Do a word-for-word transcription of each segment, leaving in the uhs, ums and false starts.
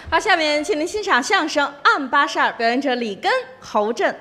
好，下面请您欣赏相声《暗八十二》，表演者李根、侯震。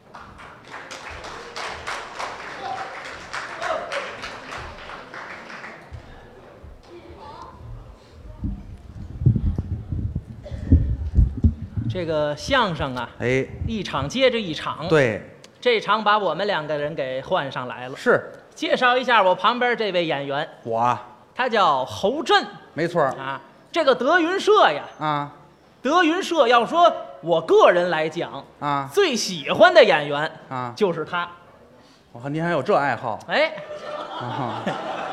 这个相声啊， 哎， 一场接着一场。 对， 这场把我们两个人给换上来了。 是， 介绍一下我旁边这位演员， 我， 他叫侯震， 没错啊。这个德云社呀， 啊德云社要说我个人来讲啊最喜欢的演员啊， 就是他。 我看您还有这爱好哎， 啊？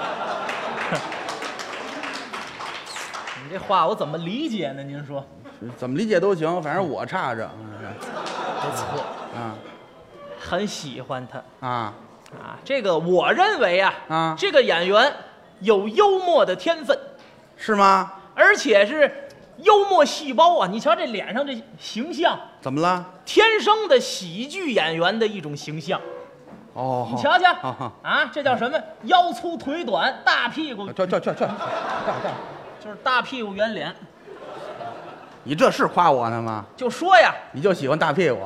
你这话我怎么理解呢？您说？ 怎么理解都行，反正我差着。 不错啊， 很喜欢他啊啊。这个我认为啊， 啊， 这个演员有幽默的天分， 是吗？ 而且是幽默细胞啊！你瞧这脸上这形象， 怎么了？ 天生的喜剧演员的一种形象。 哦， 你瞧瞧啊， 啊，这叫什么？腰粗腿短，大屁股， 这这这这，干干， 就是大屁股圆脸。 你这是夸我呢吗？ 就说呀， 你就喜欢大屁股？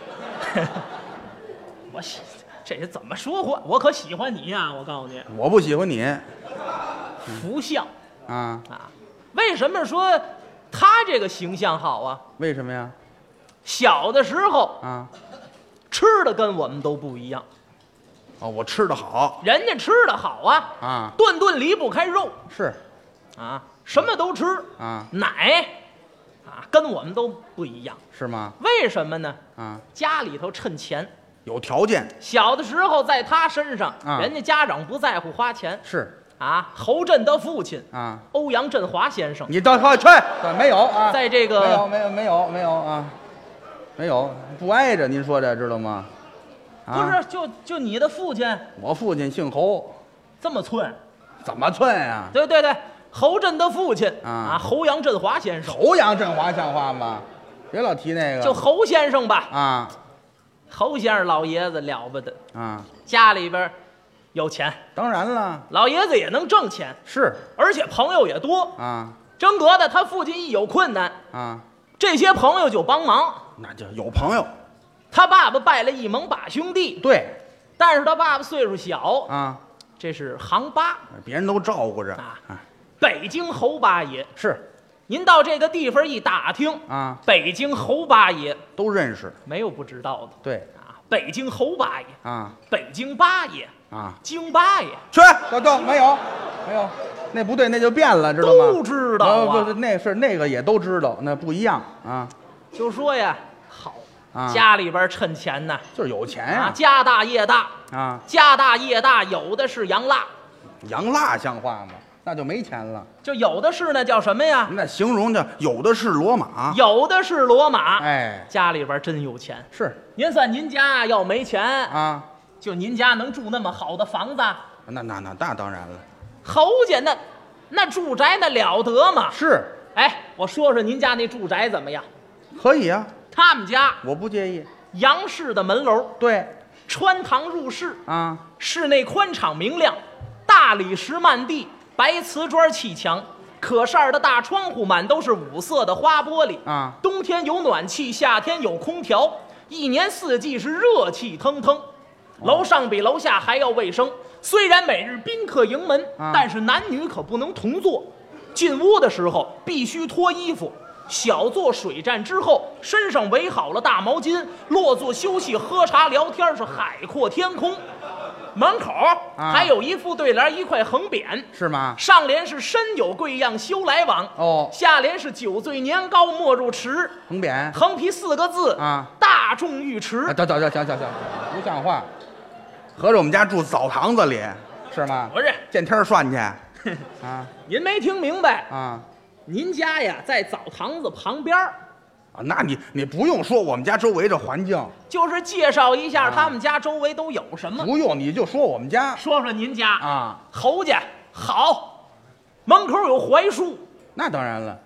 我喜这是怎么说话？我可喜欢你呀！我告诉你， 我不喜欢你福相啊啊！为什么说他这个形象好啊？ 为什么呀？ 小的时候啊， 吃的跟我们都不一样。 哦，我吃的好人家吃的好啊， 啊， 顿顿离不开肉是啊，什么都吃啊， 奶啊，跟我们都不一样。 是吗？ 为什么呢？ 啊， 家里头趁钱， 有条件小的时候在他身上， 啊人家家长不在乎花钱是啊。侯震的父亲啊， 欧阳震华先生， 你到快去，没有啊， 在这个没有没有没有没有啊，没有不挨着，您说这知道吗？啊、 不是就就你的父亲我父亲姓侯， 这么寸？ 怎么寸呀、 对对对，侯震的父亲啊啊，侯阳震华先生， 侯阳振华像话吗？别老提那个， 就侯先生吧。 啊侯先生老爷子了不得， 啊， 家里边有钱， 当然了， 老爷子也能挣钱， 是而且朋友也多。 啊真格的，他父亲一有困难， 啊， 这些朋友就帮忙。 那就有朋友， 他爸爸拜了一盟把兄弟， 对但是他爸爸岁数小， 啊， 这是行八别人都照顾着啊啊， 北京侯八爷。 是您到这个地方一打听啊， 北京侯八爷都认识， 没有不知道的对啊。北京侯八爷， 啊北京八爷， 啊， 京八爷， 去，都都没有没有，那不对，那就变了，知道吗？ 都知道啊不不，那是那个也都知道，那不一样啊就说呀，好， 啊， 家里边趁钱呐， 就是有钱啊， 呀家大业大， 啊， 家大业大，有的是洋蜡， 洋蜡像话吗？那就没钱了， 就有的是呢，叫什么呀？ 那形容叫有的是骡马， 有的是骡马， 哎， 家里边真有钱。 是您算您家要没钱， 啊， 就您家能住那么好的房子？ 那那那那当然了， 侯家那那住宅那了得吗？ 是哎，我说说您家那住宅怎么样？ 可以啊， 他们家我不介意， 洋式的门楼， 对穿堂入室， 啊， 室内宽敞明亮，大理石漫地，白瓷砖砌墙，可扇的大窗户满都是五色的花玻璃啊， 冬天有暖气，夏天有空调，一年四季是热气腾腾。楼上比楼下还要卫生，虽然每日宾客迎门， 啊但是男女可不能同坐。进屋的时候必须脱衣服，小坐水站之后，身上围好了大毛巾，落座休息、喝茶聊天，是海阔天空。门口还有一副对联，一块横匾， 是吗？ 上联是身有贵样休来往， 哦， 下联是酒醉年高莫入池， 横匾横批四个字啊， 大众浴池。 啊，等等等行行行，不像话，合着我们家住澡堂子里是吗？ 不是， 见天儿涮去啊您没听明白， 啊您家呀在澡堂子旁边儿， 啊！那你你不用说我们家周围这环境， 就是介绍一下啊他们家周围都有什么。 不用你就说我们家说说您家啊， 侯家好，门口有槐树， 那当然了，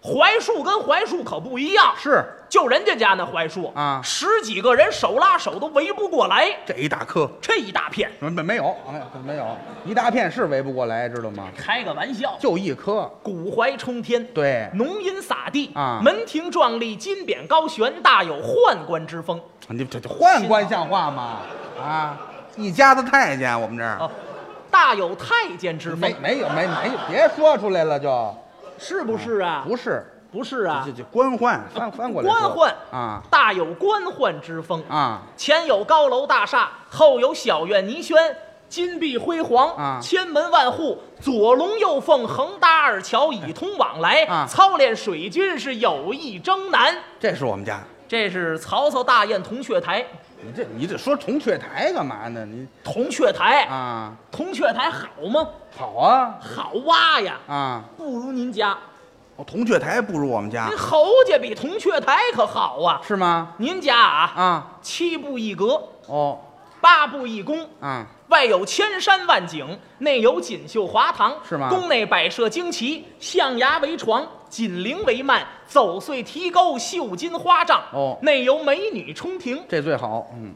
槐树跟槐树可不一样， 是， 就人家家那槐树啊， 十几个人手拉手都围不过来， 这一大棵， 这一大片， 没没有，没有没有，一大片是围不过来，知道吗？ 开个玩笑， 就一棵， 古槐冲天， 对， 浓荫洒地啊， 门庭壮丽，金匾高悬，大有宦官之风。 你这这宦官像话吗？啊，一家子太监，我们这儿、 哦、大有太监之风。 没没有没没有，别说出来了就， 是不是啊？ 不是。 不是啊， 这这官宦翻翻过来官宦啊， 大有官宦之风啊。 前有高楼大厦，后有小院泥轩，金碧辉煌啊， 千门万户，左龙右凤，横搭二桥，以通往来啊。 操练水军是有意征南。 这是我们家， 这是曹操大宴铜雀台。 你这你这说铜雀台干嘛呢？你铜雀台啊， 铜雀台好吗？ 好啊， 好挖呀啊， 不如您家。 铜雀台不如我们家， 您侯家比铜雀台可好啊？ 是吗？ 您家啊啊， 七步一阁， 哦， 八步一宫， 啊， 外有千山万景，内有锦绣华堂， 是吗？ 宫内摆设旌旗，象牙为床，锦铃为幔，走穗提钩，绣金花帐。 哦， 内有美女冲庭， 这最好。嗯，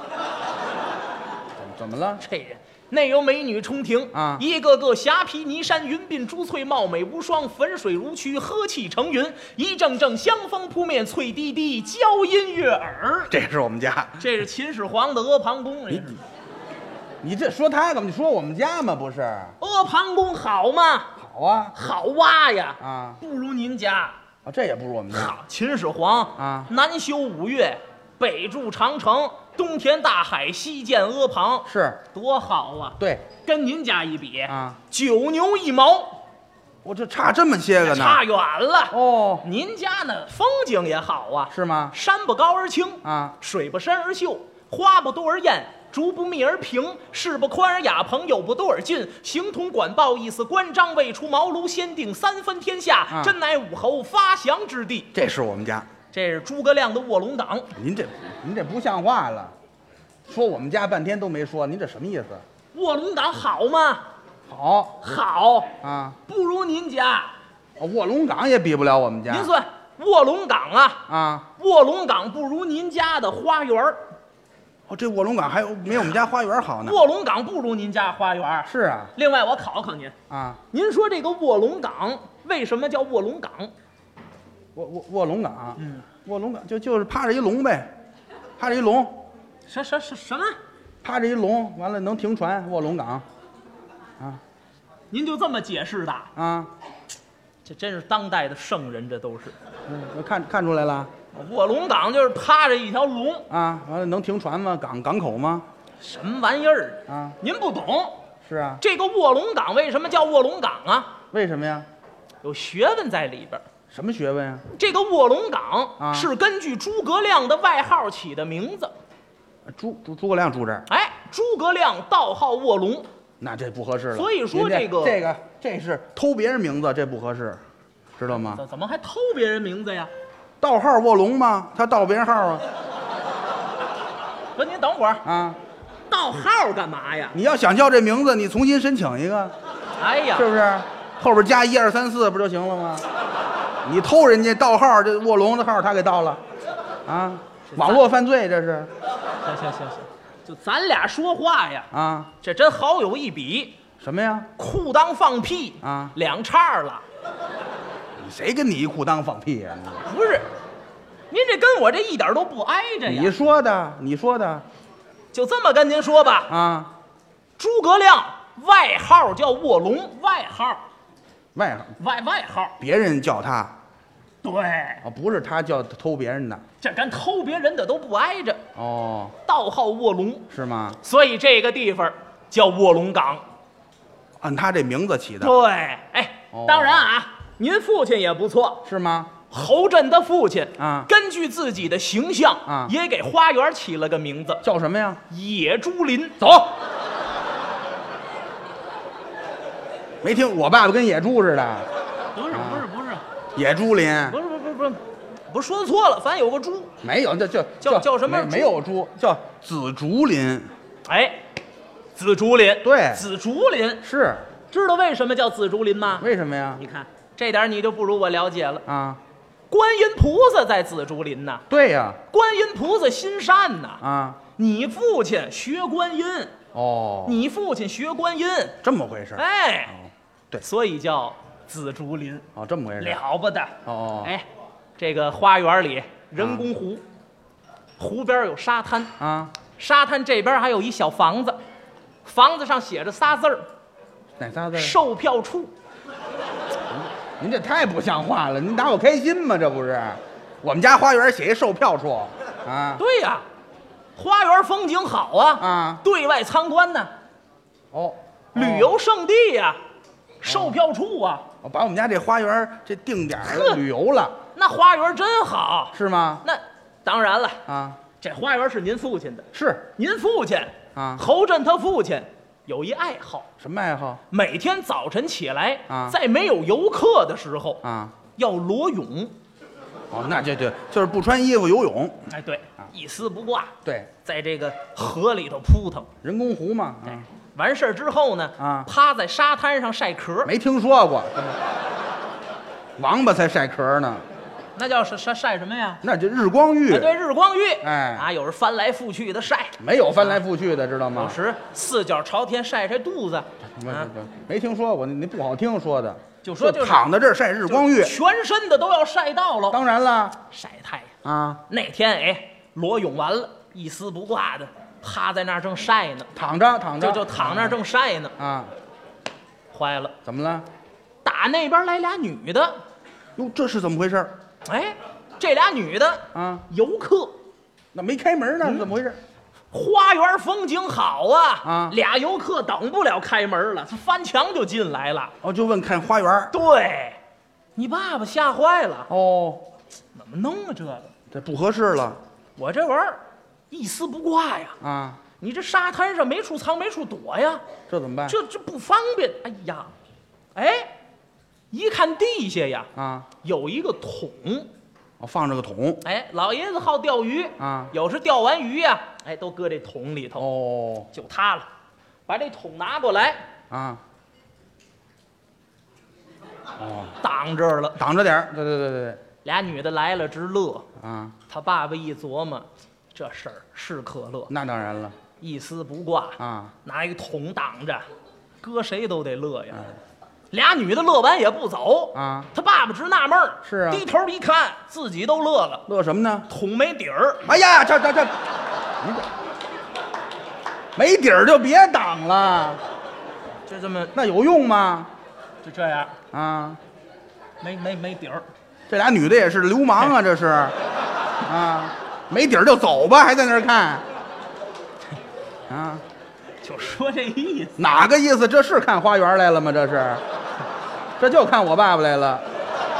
怎么了？ 这人。内有美女冲庭啊， 一个个霞披霓衫，云鬓珠翠，貌美无双，粉水如曲，呵气成云，一阵阵香风扑面，翠滴滴，娇音悦耳。 这是我们家， 这是秦始皇的阿房宫。 你你这说他干嘛？你说我们家吗？不是？ 阿房宫好吗？ 好啊， 好挖呀！ 啊， 不如您家。 啊，这也不如我们家。 好，秦始皇啊， 南修五岳，北筑长城。东填大海，西建阿房， 是多好啊！ 对， 跟您家一比啊， 九牛一毛， 我这差这么些个呢， 差远了哦。 您家呢，风景也好啊， 是吗？ 山不高而清啊， 水不深而秀，花不多而艳，竹不密而平，势不宽而雅朋，友不多而近，形同管鲍，意思关张，未出茅庐，先定三分天下， 啊、 真乃武侯发祥之地。 这是我们家。 这是诸葛亮的卧龙岗。 您这您这不像话了，说我们家半天都没说，您这什么意思？ 卧龙岗好吗？ 好， 好啊， 不如您家。 卧龙岗也比不了我们家。 您算卧龙岗啊啊， 卧龙岗不如您家的花园。 哦，这卧龙岗还有没我们家花园好呢？ 卧龙岗不如您家花园。 是啊。 另外，我考考您啊， 您说这个卧龙岗为什么叫卧龙岗？ 卧卧卧龙岗， 嗯， 卧龙岗就就是趴着一龙呗，趴着一龙， 什什什什么？ 趴着一龙，完了能停船，卧龙岗，啊， 您就这么解释的啊？ 这真是当代的圣人，这都是。 嗯，看看出来了。 卧龙岗就是趴着一条龙啊，完了能停船吗？港港口吗？ 什么玩意儿啊？ 您不懂。 是啊。 这个卧龙岗为什么叫卧龙岗啊？ 为什么呀？ 有学问在里边。 什么学问呀？ 这个卧龙岗啊是根据诸葛亮的外号起的名字。 诸诸诸葛亮住这儿。 哎，诸葛亮道号卧龙。 那这不合适了。 所以说这个这个这是偷别人名字，这不合适，知道吗？ 怎怎么还偷别人名字呀？ 盗号卧龙吗？他盗别人号啊？ 不，您等会儿啊， 盗号干嘛呀？ 你要想叫这名字，你重新申请一个， 哎呀， 是不是？后边加一二三四不就行了吗？你偷人家盗号，这卧龙的号他给盗了，啊，网络犯罪这是。 行行行行，就咱俩说话呀， 啊， 这真好有一比。 什么呀？ 裤裆放屁啊， 两叉了。 谁跟你一裤裆放屁呀？ 不是，您这跟我这一点都不挨着呀。 你说的，你说的， 就这么跟您说吧。 啊， 诸葛亮外号叫卧龙，外号， 外外外号， 别人叫他， 对， 哦，不是他叫偷别人的， 这跟偷别人的都不挨着。 哦， 道号卧龙， 是吗？ 所以这个地方叫卧龙岗。 按他这名字起的， 对，哎， 哦当然啊，您父亲也不错， 是吗？ 侯震的父亲啊， 根据自己的形象啊， 也给花园起了个名字， 叫什么呀？ 野猪林。 走。没听我爸爸跟野猪似的？ 不是不是不是野猪林？ 不是不是不是不是，不是说错了，反正有个猪。 没有，这叫叫叫什么没没有猪，叫紫竹林。 哎，紫竹林。 对， 紫竹林是。 知道为什么叫紫竹林吗？ 为什么呀？ 你看这点你就不如我了解了。 啊， 观音菩萨在紫竹林呐， 对呀， 观音菩萨心善呐。 啊， 你父亲学观音， 哦， 你父亲学观音， 这么回事？ 哎， 哦，对， 所以叫紫竹林， 哦，这么回事？ 了不得。 哦， 哎，这个花园里人工湖，湖边有沙滩， 啊， 沙滩这边还有一小房子，房子上写着仨字儿哪仨字？ 售票处。 您这太不像话了！您打我开心吗？这不是，我们家花园写一售票处，啊， 对呀，花园风景好啊， 啊， 对外参观呢， 哦， 旅游胜地呀，售票处啊， 我把我们家这花园这定点了，旅游了， 那花园真好。 是吗？ 那当然了， 啊， 这花园是您父亲的， 是您父亲啊， 侯震他父亲有一爱好， 什么爱好每天早晨起来啊在没有游客的时候啊？ 要裸泳。 哦，那就对，就是不穿衣服游泳， 哎，对，一丝不挂， 对， 在这个河里头扑腾。 人工湖嘛，啊， 完事儿之后呢， 啊趴在沙滩上晒壳， 没听说过，王八才晒壳呢， 那叫是晒晒什么呀？ 那就日光浴哎，，对，日光浴。 哎啊，有时翻来覆去的晒， 没有翻来覆去的，知道有吗？ 时四脚朝天晒晒肚子， 没啊， 没没听说过，那那不好听说的， 就说就是躺在这儿晒日光浴， 全身的都要晒到了， 当然了晒太阳。 啊， 那天哎，裸泳完了，一丝不挂的趴在那儿正晒呢， 躺着躺着就就躺那儿正晒呢， 啊， 坏了， 怎么了？ 打那边来俩女的， 哟，这是怎么回事？ 哎，这俩女的啊， 游客， 那没开门呢， 嗯怎么回事？ 花园风景好啊， 啊俩游客等不了开门了，他翻墙就进来了。 哦，就问看花园。 对，你爸爸吓坏了， 哦， 怎么弄啊这个？ 这不合适了我这玩意儿一丝不挂呀， 啊， 你这沙滩上没处藏没处躲呀， 这怎么办？ 这这不方便。哎呀，哎，一看地下呀啊， 有一个桶， 我放着个桶。 哎，老爷子好钓鱼啊有时钓完鱼呀，哎，都搁这桶里头， 哦就它了。把这桶拿过来， 啊，哦， 挡这儿了。 挡着点儿。对对对对对， 俩女的来了直乐， 啊， 他爸爸一琢磨，这事儿是可乐， 那当然了一丝不挂， 啊， 拿一个桶挡着，搁谁都得乐呀。 哎俩女的乐完也不走啊， 他爸爸直纳闷儿， 是啊低头一看，自己都乐了， 乐什么呢？ 桶没底儿， 哎呀，这这这，你这没底儿就别挡了， 就这么那有用吗？ 就这样， 啊， 没没没底儿。 这俩女的也是流氓啊，这是啊，没底儿就走吧，还在那儿看啊？ 就说这意思， 哪个意思？这是看花园来了吗？这是，这就看我爸爸来了。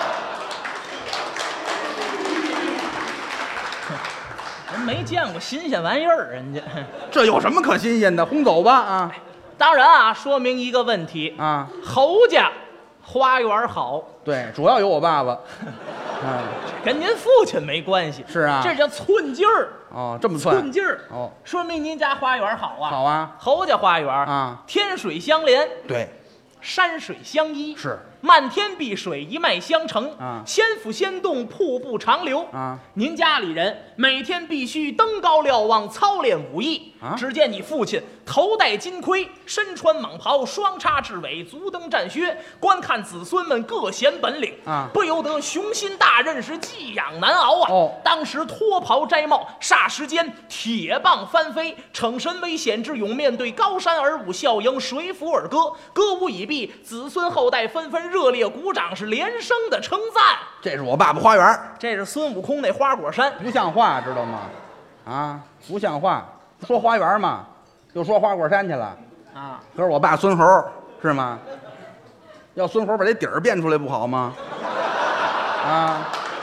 人没见过新鲜玩意儿，人家。 这有什么可新鲜的？轰走吧啊当然啊，说明一个问题， 啊！ 侯家花园好， 对，主要有我爸爸。啊， 跟您父亲没关系。 是啊这叫寸劲儿， 哦，这么算寸劲儿。 哦， 说明您家花园好啊。 好啊侯家花园啊， 天水相连， 对， 山水相依， 是漫天碧水，一脉相承啊仙府仙洞，瀑布长流啊。 您家里人每天必须登高瞭望，操练武艺啊只见你父亲头戴金盔，身穿蟒袍，双叉雉尾，足蹬战靴，观看子孙们各显本领啊不由得雄心大任，是技痒难熬啊。 哦当时脱袍摘帽，霎时间铁棒翻飞，逞神危险之勇，面对高山而舞，笑迎水府而歌。歌舞已毕，子孙后代纷纷热烈鼓掌，是连声的称赞。 这是我爸爸花园， 这是孙悟空那花果山， 不像话，知道吗？啊，不像话，说花园嘛，又说花果山去了。 啊， 可是我爸孙猴是吗？要孙猴把这底儿变出来不好吗？啊，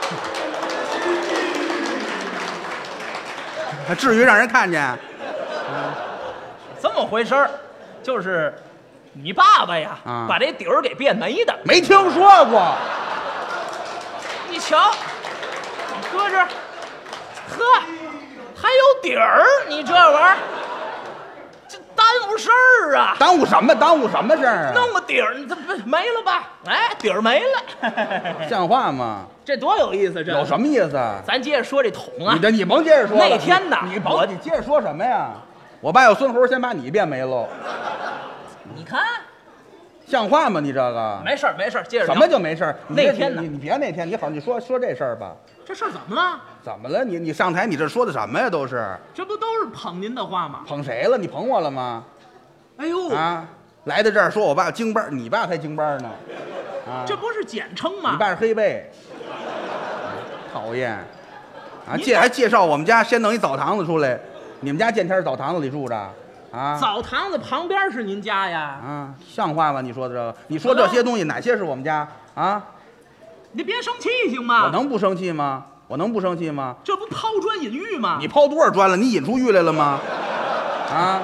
还至于让人看见？ 这么回事儿，就是你爸爸呀， 啊把这底儿给变没的。 没听说过。 你瞧，你搁这儿，呵，还有底儿，你这玩意儿，这单误事儿啊！ 耽误什么？耽误什么事儿啊？ 弄个底儿，这不没了吧？哎，底儿没了， 像话吗？ 这多有意思！这有什么意思啊？ 咱接着说这桶啊。 你这你甭接着说了。 那天呢？ 你甭你接着说什么呀？我爸要孙猴，先把你变没喽。 你看， 像话吗？你这个没事儿没事儿，接着聊。 什么就没事儿？ 那天呢？ 你你别那天，你好，你说说这事儿吧。 这事儿怎么了？ 怎么了？你你上台，你这说的什么呀？都是这不都是捧您的话吗？ 捧谁了？你捧我了吗？ 哎呦啊！来到这儿说我爸京班，你爸才京班呢。啊， 这不是简称吗？ 你爸是黑背。讨厌。啊，介还介绍我们家先弄一澡堂子出来，你们家见天澡堂子里住着。啊， 澡堂子旁边是您家呀？ 啊，像话吗？你说的这个，你说这些东西哪些是我们家啊？ 你别生气行吗？ 我能不生气吗？我能不生气吗？ 这不抛砖引玉吗？ 你抛多少砖了？你引出玉来了吗？啊！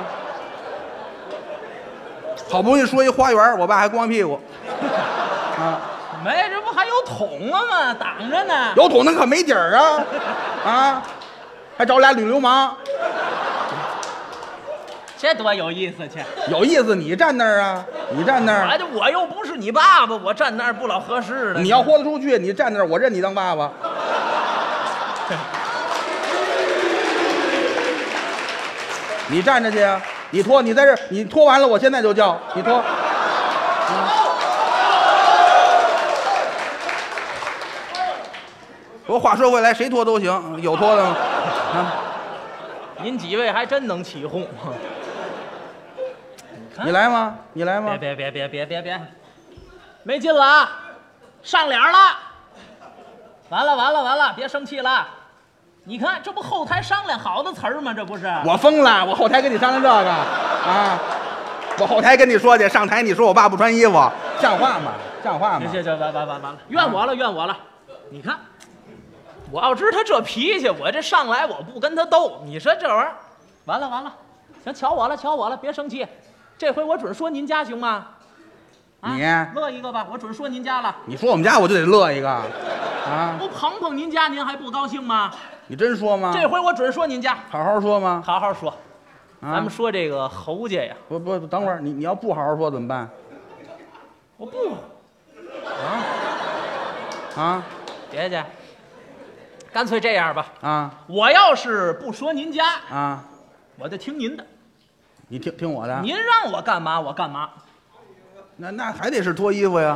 好不容易说一花园，我爸还光屁股。啊， 没，这不还有桶啊吗？挡着呢。 有桶那可没底儿啊！啊，还找俩女流氓。 这多有意思去！ 有意思，你站那儿啊，你站那儿。 哎，这我又不是你爸爸，我站那儿不老合适的。 你要豁得出去，你站那儿，我认你当爸爸。你站着去啊！你脱，你在这儿，你脱完了，我现在就叫你脱。嗯、不过话说回来，谁脱都行，有脱的吗？啊， 您几位还真能起哄。 你来吗？你来吗？ 别别别别别别别，没劲了啊！上脸了！完了完了完了！别生气了！你看，这不后台商量好的词儿吗？这不是我疯了！我后台跟你商量这个啊！我后台跟你说去，上台你说我爸不穿衣服，像话吗？像话吗？ 行行，完完完完了，怨我了怨我了！你看，我要知他这脾气，我这上来我不跟他斗，你说这玩意儿，完了完了！行，瞧我了瞧我了，别生气。这回我准说您家行吗？啊、 你乐一个吧，我准说您家了。 你说我们家我就得乐一个，啊！ 不捧捧您家，您还不高兴吗？ 你真说吗？ 这回我准说您家， 好好说吗？ 好好说。 啊、 咱们说这个侯家呀， 不不，等会儿你你要不好好说怎么办？ 我不啊啊！ 别介，干脆这样吧。 啊！ 我要是不说您家啊， 我就听您的。 你听听我的。 您让我干嘛我干嘛。 那那还得是脱衣服呀。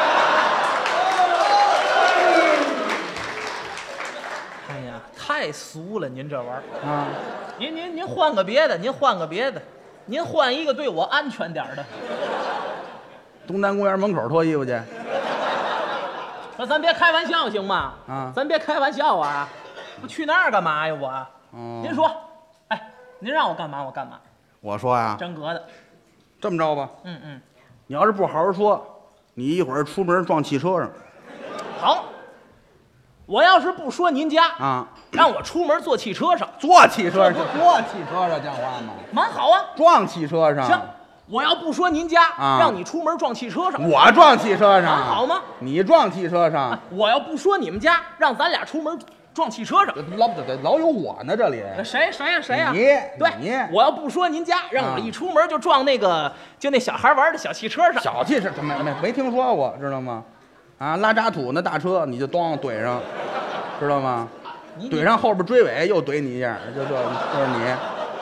哎呀，太俗了，您这玩意儿啊！ 您您您换个别的，您换个别的，您换一个对我安全点的。 东单公园门口脱衣服去。 说咱别开玩笑行吗？ 啊， 咱别开玩笑啊！我去那儿干嘛呀我？ 哦， 您说，哎，您让我干嘛我干嘛。 我说呀， 真格的。 这么着吧， 嗯嗯， 你要是不好好说，你一会儿出门撞汽车上。 好，我要是不说您家啊， 让我出门坐汽车上， 坐汽车上，坐汽车上讲话吗？ 蛮好啊。 撞汽车上。 行，我要不说您家， 啊、 让你出门撞汽车上， 我撞汽车上， 蛮好吗？ 你撞汽车上、 啊，我要不说你们家，让咱俩出门撞汽车上， 老老有我呢，这里谁谁呀谁呀？ 你对， 你我要不说您家，让我一出门就撞那个、啊、就那小孩玩的小汽车上。 小汽车没没没听说过，知道吗？啊，拉渣土那大车你就咣怼上，知道吗？怼上后边追尾又怼你一下，就这就是你，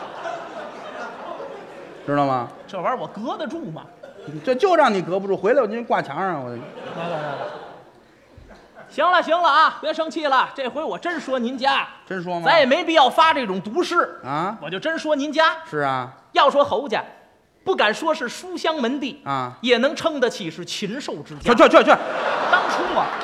知道吗？ 这玩意儿我隔得住吗？ 这就让你隔不住，回来我就挂墙上。我来来来来。行了行了啊，别生气了，这回我真说您家。 真说吗？ 咱也没必要发这种毒誓啊， 我就真说您家。 是啊， 要说侯家，不敢说是书香门第啊， 也能称得起是禽兽之家。 去去去去， 当初啊，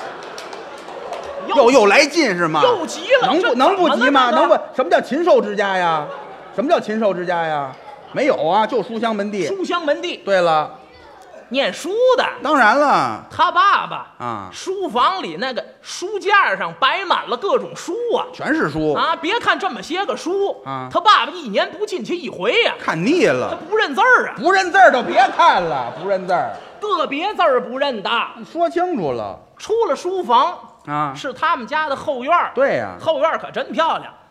又又来劲是吗？ 又急了， 能不能不急吗？能不？ 什么叫禽兽之家呀？什么叫禽兽之家呀？没有啊，就书香门第。 书香门第。 对了。 念书的， 当然了， 他爸爸啊， 书房里那个书架上摆满了各种书啊， 全是书啊！别看这么些个书啊， 他爸爸一年不进去一回呀、啊， 看腻了， 他不认字儿啊， 不认字儿都别看了，不认字儿， 个别字儿不认的， 说清楚了。 出了书房啊， 是他们家的后院， 对呀、 啊，后院可真漂亮，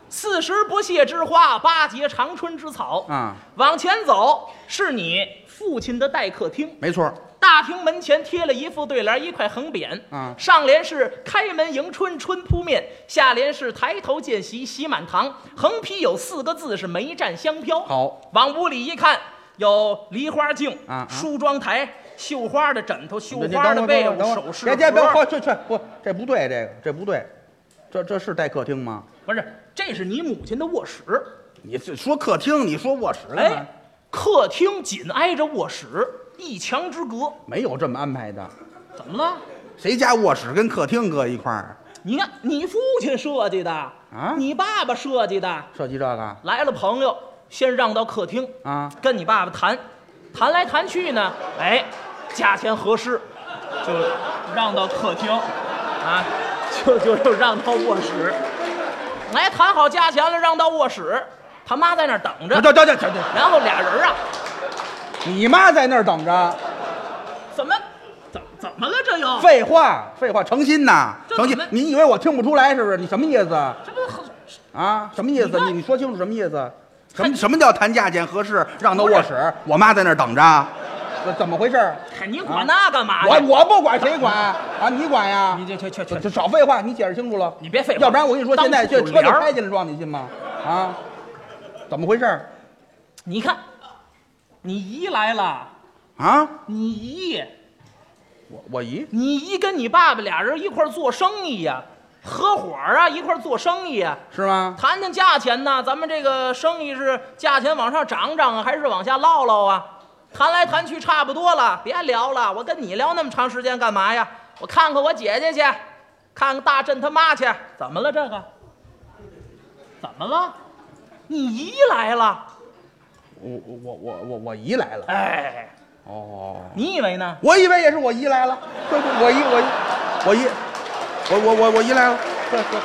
四十不谢之花，八节长春之草啊。 往前走是你父亲的待客厅， 没错。 大厅门前贴了一副对联，一块横匾， 啊， 上联是开门迎春春扑面，下联是抬头见喜喜满堂，横批有四个字是梅占香飘。 好， 往屋里一看，有梨花镜啊， 梳妆台，绣花的枕头，绣花的被褥，首饰盒。 别别别，去去不，这不对，这个这不对，这这是待客厅吗？ 不是，这是你母亲的卧室。 你说客厅，你说卧室了？ 哎，客厅紧挨着卧室，一墙之隔。 没有这么安排的。 怎么了？ 谁家卧室跟客厅搁一块儿？ 你看，你父亲设计的啊， 你爸爸设计的。 设计这个来了朋友，先让到客厅啊， 跟你爸爸谈，谈来谈去呢，哎，价钱合适，就让到客厅，啊，就就就让到卧室。来谈好价钱了，让到卧室，他妈在那儿等着。 等等等等， 然后俩人啊， 你妈在那儿等着。 怎么？怎怎么了？这又废话，废话，诚心呐，诚心。你以为我听不出来是不是？你什么意思？ 这不啊？什么意思？你你说清楚什么意思？什么什么叫谈价钱合适，让到卧室？我妈在那儿等着。怎么回事？ 看你管那干嘛？ 我我不管，谁管啊？你管呀？ 你这去去去， 这少废话，你解释清楚了。 你别废话， 要不然我跟你说，现在这车就开进来撞你信吗？啊？怎么回事？ 你看，你姨来了啊？ 你姨， 我我姨， 你姨跟你爸爸俩人一块儿做生意呀，合伙啊，一块儿做生意呀， 是吗？ 谈谈价钱呢？咱们这个生意是价钱往上涨涨啊，还是往下落落啊？谈来谈去差不多了，别聊了。我跟你聊那么长时间干嘛呀？我看看我姐姐去，看看大振他妈去。怎么了？这个？怎么了？你姨来了。 我我我我我我姨来了。 哎， 哦， 你以为呢？ 我以为也是我姨来了。对对，我姨我姨我姨我我我我姨来了。对对。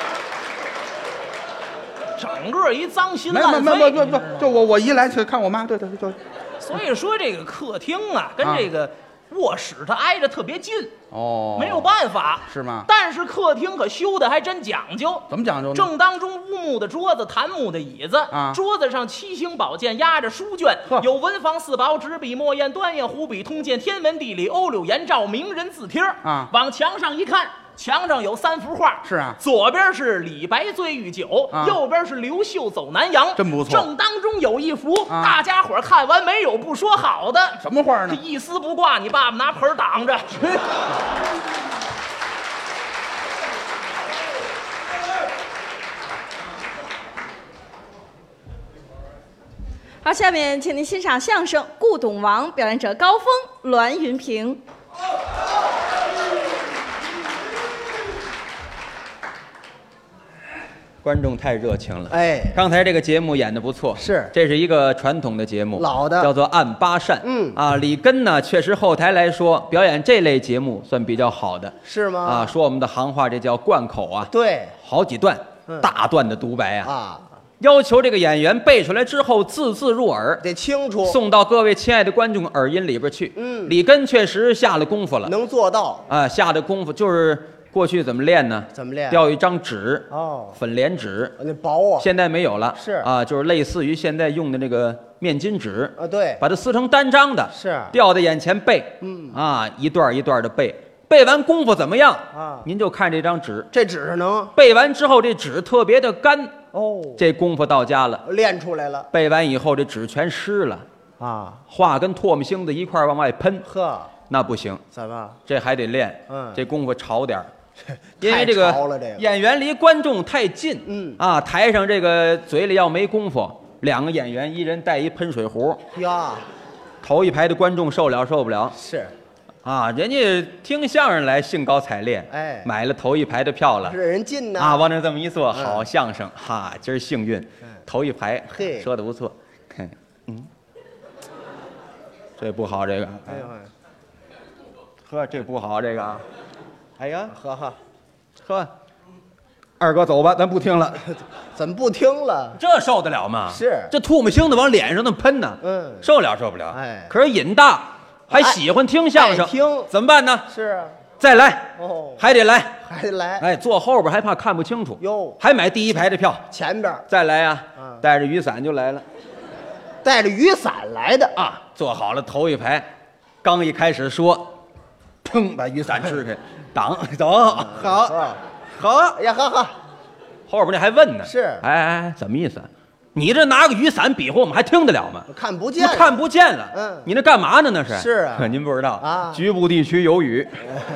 整个一脏心烂肺。没没没没没，就我我姨来去看我妈。对对对。 所以说这个客厅啊，跟这个卧室它挨着特别近。 哦， 没有办法， 是吗？ 但是客厅可修的还真讲究。 怎么讲究呢？ 正当中乌木的桌子，檀木的椅子， 啊， 桌子上七星宝剑压着书卷，有文房四宝、纸笔、墨砚、端砚、湖笔、通鉴、天文地理、欧柳颜照、名人字帖啊。 往墙上一看，墙上有三幅画， 是啊， 左边是李白醉御酒， 啊， 右边是刘秀走南阳， 真不错。 正当中有一幅， 啊， 大家伙看完没有不说好的， 什么画呢？ 这一丝不挂，你爸爸拿盆挡着。 好，下面请您欣赏相声《顾董王》，表演者高峰、栾云平。 观众太热情了， 哎， 刚才这个节目演得不错， 是， 这是一个传统的节目， 老的， 叫做按八扇， 嗯啊，李根呢，确实后台来说，表演这类节目算比较好的， 是吗？ 啊，说我们的行话，这叫贯口啊， 对， 好几段， 嗯、 大段的独白啊， 啊， 要求这个演员背出来之后，字字入耳， 得清楚， 送到各位亲爱的观众耳音里边去。 嗯， 李根确实下了功夫了， 能做到啊，下的功夫就是过去怎么练呢？ 怎么练？ 调一张纸， 哦， 粉莲纸， 那薄啊， 现在没有了， 是啊，就是类似于现在用的那个面巾纸啊，对， 把它撕成单张的， 是吊在眼前背， 嗯， 啊，一段一段的背，背完功夫怎么样啊？ 您就看这张纸， 这纸上能背完之后，这纸特别的干哦， 这功夫到家了， 练出来了， 背完以后这纸全湿了啊， 话跟唾沫星子一块往外喷， 呵， 那不行， 怎么？ 这还得练， 嗯， 这功夫潮点儿。 因为这个演员离观众太近， 嗯啊，台上这个嘴里要没功夫，两个演员一人带一喷水壶呀， 头一排的观众受了受不了， 是， 啊，人家听相声来兴高采烈， 哎， 买了头一排的票了， 是人近呢， 啊，往那这么一坐，好相声，哈，今儿幸运，头一排， 嘿， 说的不错，嗯，这不好，这个， 哎呦， 呵，这不好，这个啊。哎呀， 呵呵， 呵，二哥走吧，咱不听了。 怎么不听了？ 这受得了吗？ 是， 这唾沫星子往脸上那喷呢， 嗯， 受不了，受不了。 哎， 可是瘾大，还喜欢听相声， 听怎么办呢？ 是啊， 再来， 哦， 还得来， 还得来哎，坐后边还怕看不清楚哟还买第一排的票。 前边， 再来呀、 嗯带着雨伞就来了带着雨伞来的， 啊！坐好了头一排，刚一开始说，砰，把雨伞支开，挡走，好， 啊好。 哎呀，好好， 后边那还问呢， 是哎哎哎，怎么意思啊？你这拿个雨伞比划，我们还听得了吗？ 我看不那见了， 看不见了， 嗯你那干嘛呢？那是是啊您不知道啊局部地区有雨，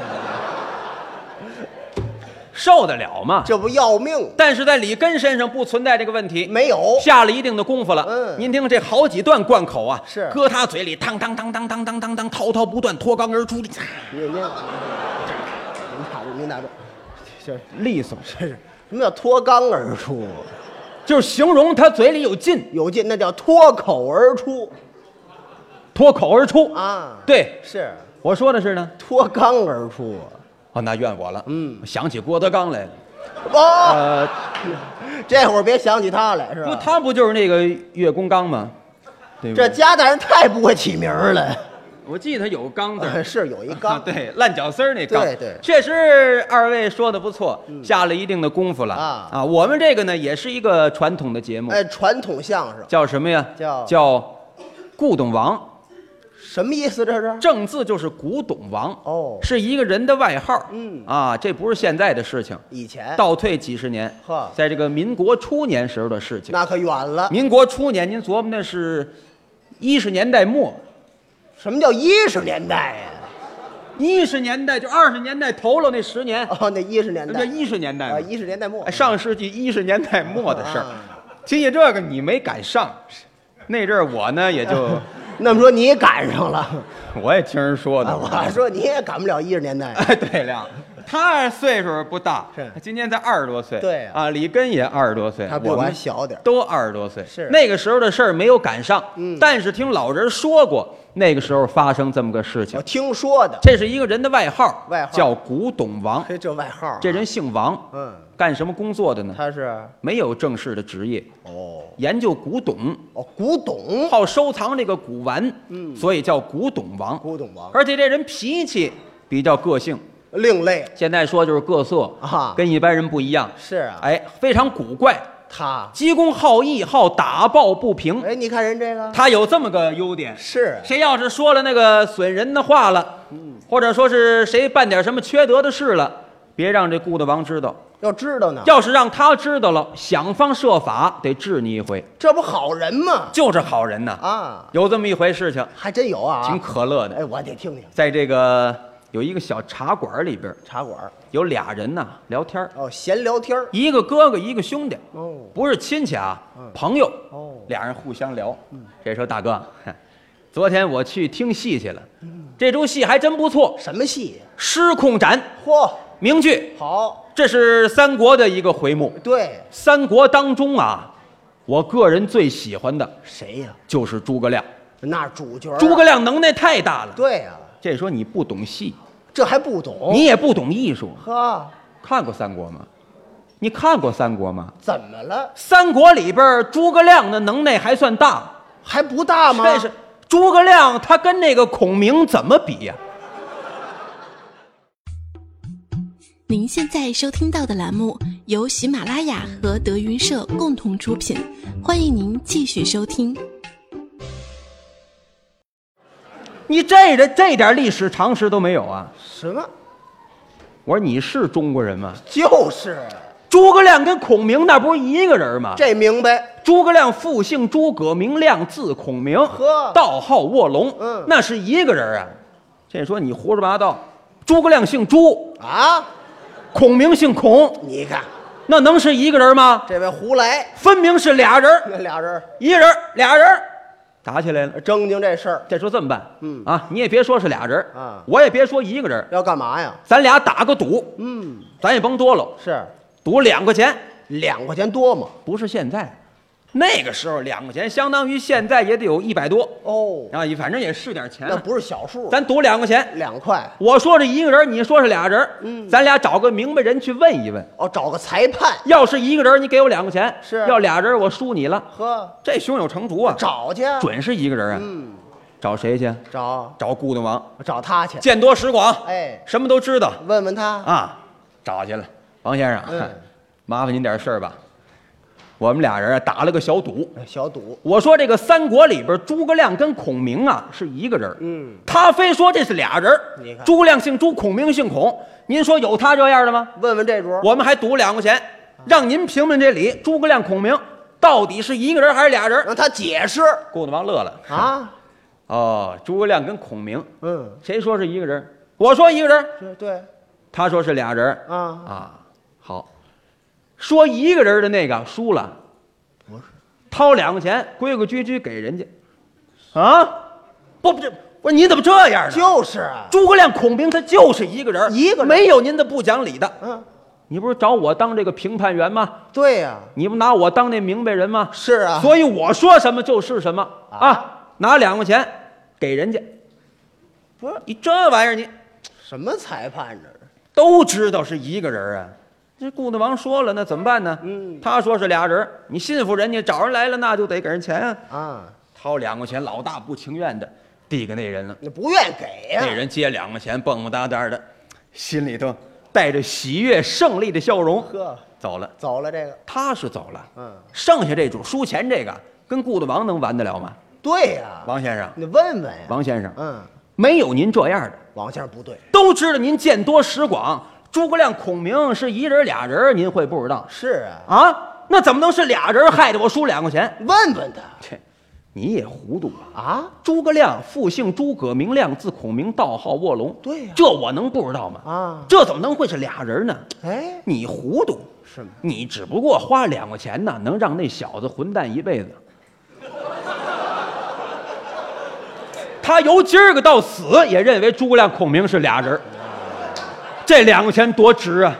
受得了吗？ 这不要命？ 但是在里根身上不存在这个问题， 没有， 下了一定的功夫了。 嗯您听这好几段贯口啊， 是搁他嘴里，当当当当当当当当，滔滔不断，脱肛而出， 您您您打住，您打住，这利索， 这是什么叫脱肛而出？ 就是形容他嘴里有劲， 有劲，那叫脱口而出脱口而出。 啊！ 对， 是我说的是呢。 脱肛而出啊！ 哦，那怨我了。 嗯我想起郭德纲来了。 哦， 呃， 这会儿别想起他来，是不， 吧？ 他不就是那个岳公刚吗？对不这对？ 家大人太不会起名儿了， 我记得他有刚字儿。 呃是有一啊， 缸， 对，烂脚丝儿那刚， 对对确实二位说的不错，下了一定的功夫了啊啊！我们这个呢，也是一个传统的节目， 哎，传统相声叫什么呀？ 叫叫古董王， 什么意思？这是？ 正字就是古董王哦是一个人的外号。 嗯啊，这不是现在的事情， 以前倒退几十年呵， 在这个民国初年时候的事情。 那可远了。 民国初年，您琢磨那是一十年代末， 什么叫一十年代呀？ 一十年代就二十年代头了那十年， 哦，那一十年代那叫一十年代嘛啊，一十年代末哎，上世纪一十年代末的事儿啊。 提起这个，你没赶上，那阵儿我呢也就那么说你也赶上了， 我也听人说的。 啊我说你也赶不了一十年代。 哎，对了，他岁数不大， 是他今年才二十多岁。 对呀啊，李根也二十多岁， 他比我还们小点儿都二十多岁。 是那个时候的事儿没有赶上， 嗯但是听老人说过，那个时候发生这么个事情我。听说的， 这是一个人的外号， 外号叫古董王。 这这外号啊， 这人姓王， 嗯， 干什么工作的呢？ 他是没有正式的职业， 哦研究古董， 哦，古董， 好收藏这个古玩， 嗯所以叫古董王。 古董王， 而且这人脾气比较个性， 另类现在说就是各色啊跟一般人不一样。 是啊， 哎，非常古怪， 他， 急公好义，好打抱不平。 哎，你看人这个他有这么个优点， 是谁要是说了那个损人的话了，或者说是谁办点什么缺德的事了，别让这顾大王知道。 要知道呢， 要是让他知道了，想方设法得治你一回， 这不好人吗？ 就是好人呐。 啊， 有这么一回事情， 还真有啊， 挺可乐的。 哎，我得听听在这个有一个小茶馆里边， 茶馆儿有俩人呐聊天儿， 哦，闲聊天儿一个哥哥，一个兄弟， 哦不是亲戚啊，朋友。 哦， 俩人互相聊。这时候大哥，哼昨天我去听戏去了，这出戏还真不错， 什么戏？ 失控斩嚯， 名剧。 好， 这是三国的一个回目。 对， 三国当中啊，我个人最喜欢的谁呀？ 就是诸葛亮。 那主角儿啊诸葛亮能耐太大了。 对呀， 这说你不懂戏， 这还不懂？ 你也不懂艺术。 呵， 看过三国吗？你看过三国吗？ 怎么了？ 三国里边诸葛亮的能耐还算大， 还不大吗？ 但是诸葛亮他跟那个孔明怎么比呀、 您现在收听到的栏目由喜马拉雅和德云社共同出品，欢迎您继续收听。 你这人这点历史常识都没有啊！ 什么？ 我说你是中国人吗？ 就是诸葛亮跟孔明那不是一个人吗？ 这明白？ 诸葛亮父姓诸葛，名亮，字孔明， 呵道号卧龙， 嗯那是一个人啊。这说你胡说八道，诸葛亮姓朱， 啊， 孔明姓孔， 你看那能是一个人吗？ 这位胡来， 分明是俩人， 那俩人一个人俩人打起来了。 正经这事儿这说这么办， 嗯啊，你也别说是俩人啊我也别说一个人， 要干嘛呀？ 咱俩打个赌， 嗯， 咱也甭多了， 是赌两块钱， 两块钱多吗？ 不是现在，那个时候两块钱相当于现在也得有一百多哦， 啊，反正也是点钱了。 那不是小数， 咱赌两块钱， 两块我说是一个人，你说是俩人， 嗯咱俩找个明白人去问一问。 哦，找个裁判， 要是一个人，你给我两块钱； 是要俩人，我输你了。 呵， 这胸有成竹啊， 找去， 准是一个人啊。 嗯， 找谁去？ 找找顾大王， 找他去， 见多识广， 哎， 什么都知道问问他， 啊。 找去了。王先生， 嗯麻烦您点事儿吧。我们俩人啊打了个小赌， 小赌。 我说这个三国里边，诸葛亮跟孔明啊是一个人， 嗯， 他非说这是俩人。 你看诸葛亮姓朱，孔明姓孔。您说有他这样的吗？ 问问这桌， 我们还赌两块钱，让您评评这理，诸葛亮、孔明到底是一个人还是俩人？ 让他解释顾大王乐了啊。 哦，诸葛亮跟孔明， 嗯， 谁说是一个人？我说一个人， 是对他说是俩人啊啊。好，说一个人的那个输了， 不是掏两块钱，规规矩矩给人家啊？不不这不是你怎么这样呢？ 就是啊， 诸葛亮、孔明他就是一个人， 一个人没有您的不讲理的。 嗯， 你不是找我当这个评判员吗？ 对呀、 你不拿我当那明白人吗？ 是啊， 所以我说什么就是什么啊啊！拿两块钱给人家， 不是你这玩意儿你什么裁判这是？ 都知道是一个人啊。这顾大王说了，那怎么办呢？ 嗯他说是俩人，你信服人家，找人来了，那就得给人钱啊。 啊， 掏两块钱，老大不情愿的递给那人了。 那不愿给呀、 那人接两块钱，蹦蹦哒哒的，心里头带着喜悦胜利的笑容， 呵， 走了。 走了这个， 他是走了， 嗯， 剩下这主输钱这个，跟顾大王能完得了吗？ 对呀、 王先生， 你问问呀， 王先生， 嗯， 没有您这样的， 王先生不对， 都知道您见多识广。诸葛亮、孔明是一人俩人，您会不知道是啊， 啊？那怎么能是俩人，害得我输两块钱？ 问问他切，你也糊涂了。 啊， 诸葛亮复姓诸葛，名亮，字孔明，道号卧龙。 对呀这我能不知道吗？ 啊这怎么能会是俩人呢？ 哎， 你糊涂， 是吗？ 你只不过花两块钱呢，能让那小子混蛋一辈子。他由今儿个到死也认为诸葛亮、孔明是俩人，这两块钱多值啊！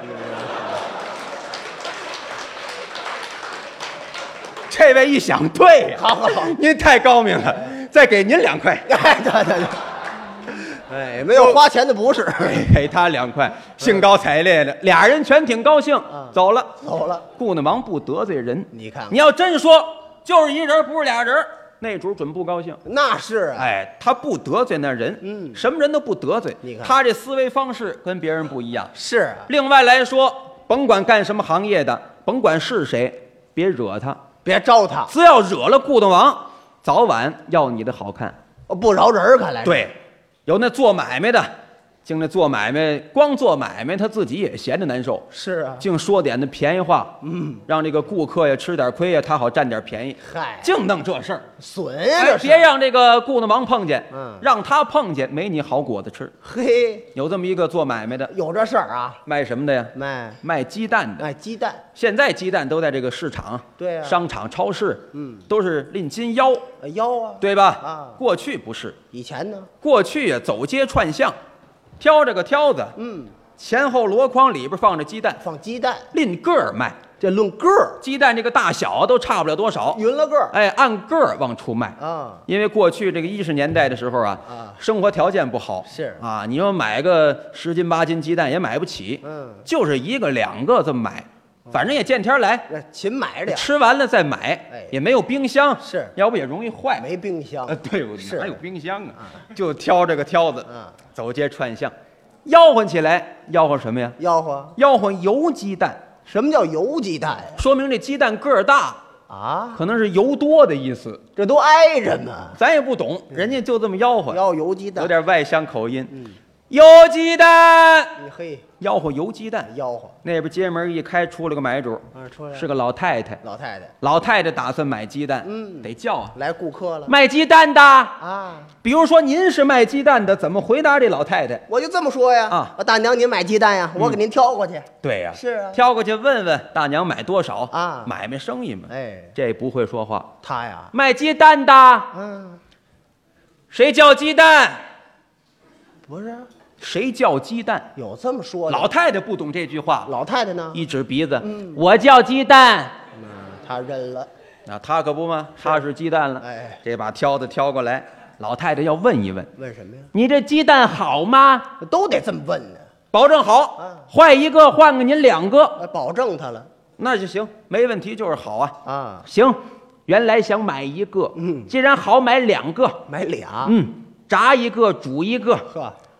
这位一想，对呀， 好好好， 您太高明了，再给您两块， 哎，对对对，哎，没有花钱的不是， 给他两块，兴高采烈的，俩人全挺高兴，走了。 走了， 顾大王不得罪人， 你看看你要真说就是一人不是俩人，那主准不高兴。 那是啊， 哎，他不得罪那人， 嗯什么人都不得罪。 你看他这思维方式跟别人不一样。 是啊， 另外来说，甭管干什么行业的，甭管是谁，别惹他。 别招他， 只要惹了顾大王，早晚要你的好看。 哦不饶人儿，看来是， 对，有那做买卖的，净那做买卖，光做买卖他自己也闲着难受， 是啊， 净说点那便宜话，嗯，让这个顾客呀吃点亏呀，他好占点便宜， 嗨， 净弄这事儿。 损呀， 哎这，是别让这个顾大王碰见， 嗯让他碰见没你好果子吃。 嘿， 有这么一个做买卖的， 有这事儿啊， 卖什么的呀？ 卖卖鸡蛋的。 卖鸡蛋， 现在鸡蛋都在这个市场、 对啊商场、超市， 嗯， 都是论斤腰， 呃腰啊， 对吧？ 啊过去不是， 以前呢， 过去呀，走街串巷，挑着个挑子， 嗯， 前后箩筐里边放着鸡蛋， 放鸡蛋， 论个儿卖。 这论个儿， 鸡蛋这个大小都差不了多少， 匀了个儿哎，按个儿往出卖。 啊， 因为过去这个一十年代的时候啊， 啊生活条件不好， 是啊，你要买个十斤八斤鸡蛋也买不起， 嗯就是一个两个这么买，反正也见天来， 这勤买点儿， 吃完了再买， 哎也没有冰箱， 是要不也容易坏。 没冰箱呃，，对，我是哪有冰箱啊？就挑这个挑子， 嗯走街串巷，吆喝起来，吆喝什么呀？ 吆喝， 吆喝油鸡蛋， 什么叫油鸡蛋呀？ 说明这鸡蛋个儿大， 啊， 可能是油多的意思， 这都挨着呢， 咱也不懂，人家就这么吆喝， 要油鸡蛋， 有点外乡口音。 嗯油鸡蛋， 你嘿吆喝油鸡蛋。 吆喝， 那边街门一开，出来个买主， 啊，出来是个老太太。 老太太老太太打算买鸡蛋， 嗯得叫啊， 来顾客了卖鸡蛋的。 啊， 比如说您是卖鸡蛋的，怎么回答这老太太？ 我就这么说呀啊， 大娘您买鸡蛋呀，我给您挑过去， 对呀、 是啊挑过去问问大娘买多少啊买卖生意嘛。 哎， 这不会说话， 他呀， 卖鸡蛋的， 嗯， 谁叫鸡蛋？ 不是谁叫鸡蛋？ 有这么说的， 老太太不懂这句话， 老太太呢， 一指鼻子， 嗯我叫鸡蛋。 嗯，他认了， 那他可不吗？他是鸡蛋了。 哎， 这把挑子挑过来，老太太要问一问， 问什么呀？ 你这鸡蛋好吗？ 都得这么问呢， 保证好啊， 坏一个换个您两个， 哎保证他了那就行，没问题，就是好啊。 啊， 行，原来想买一个， 嗯既然好买两个， 买俩， 嗯，炸一个，煮一个， 呵，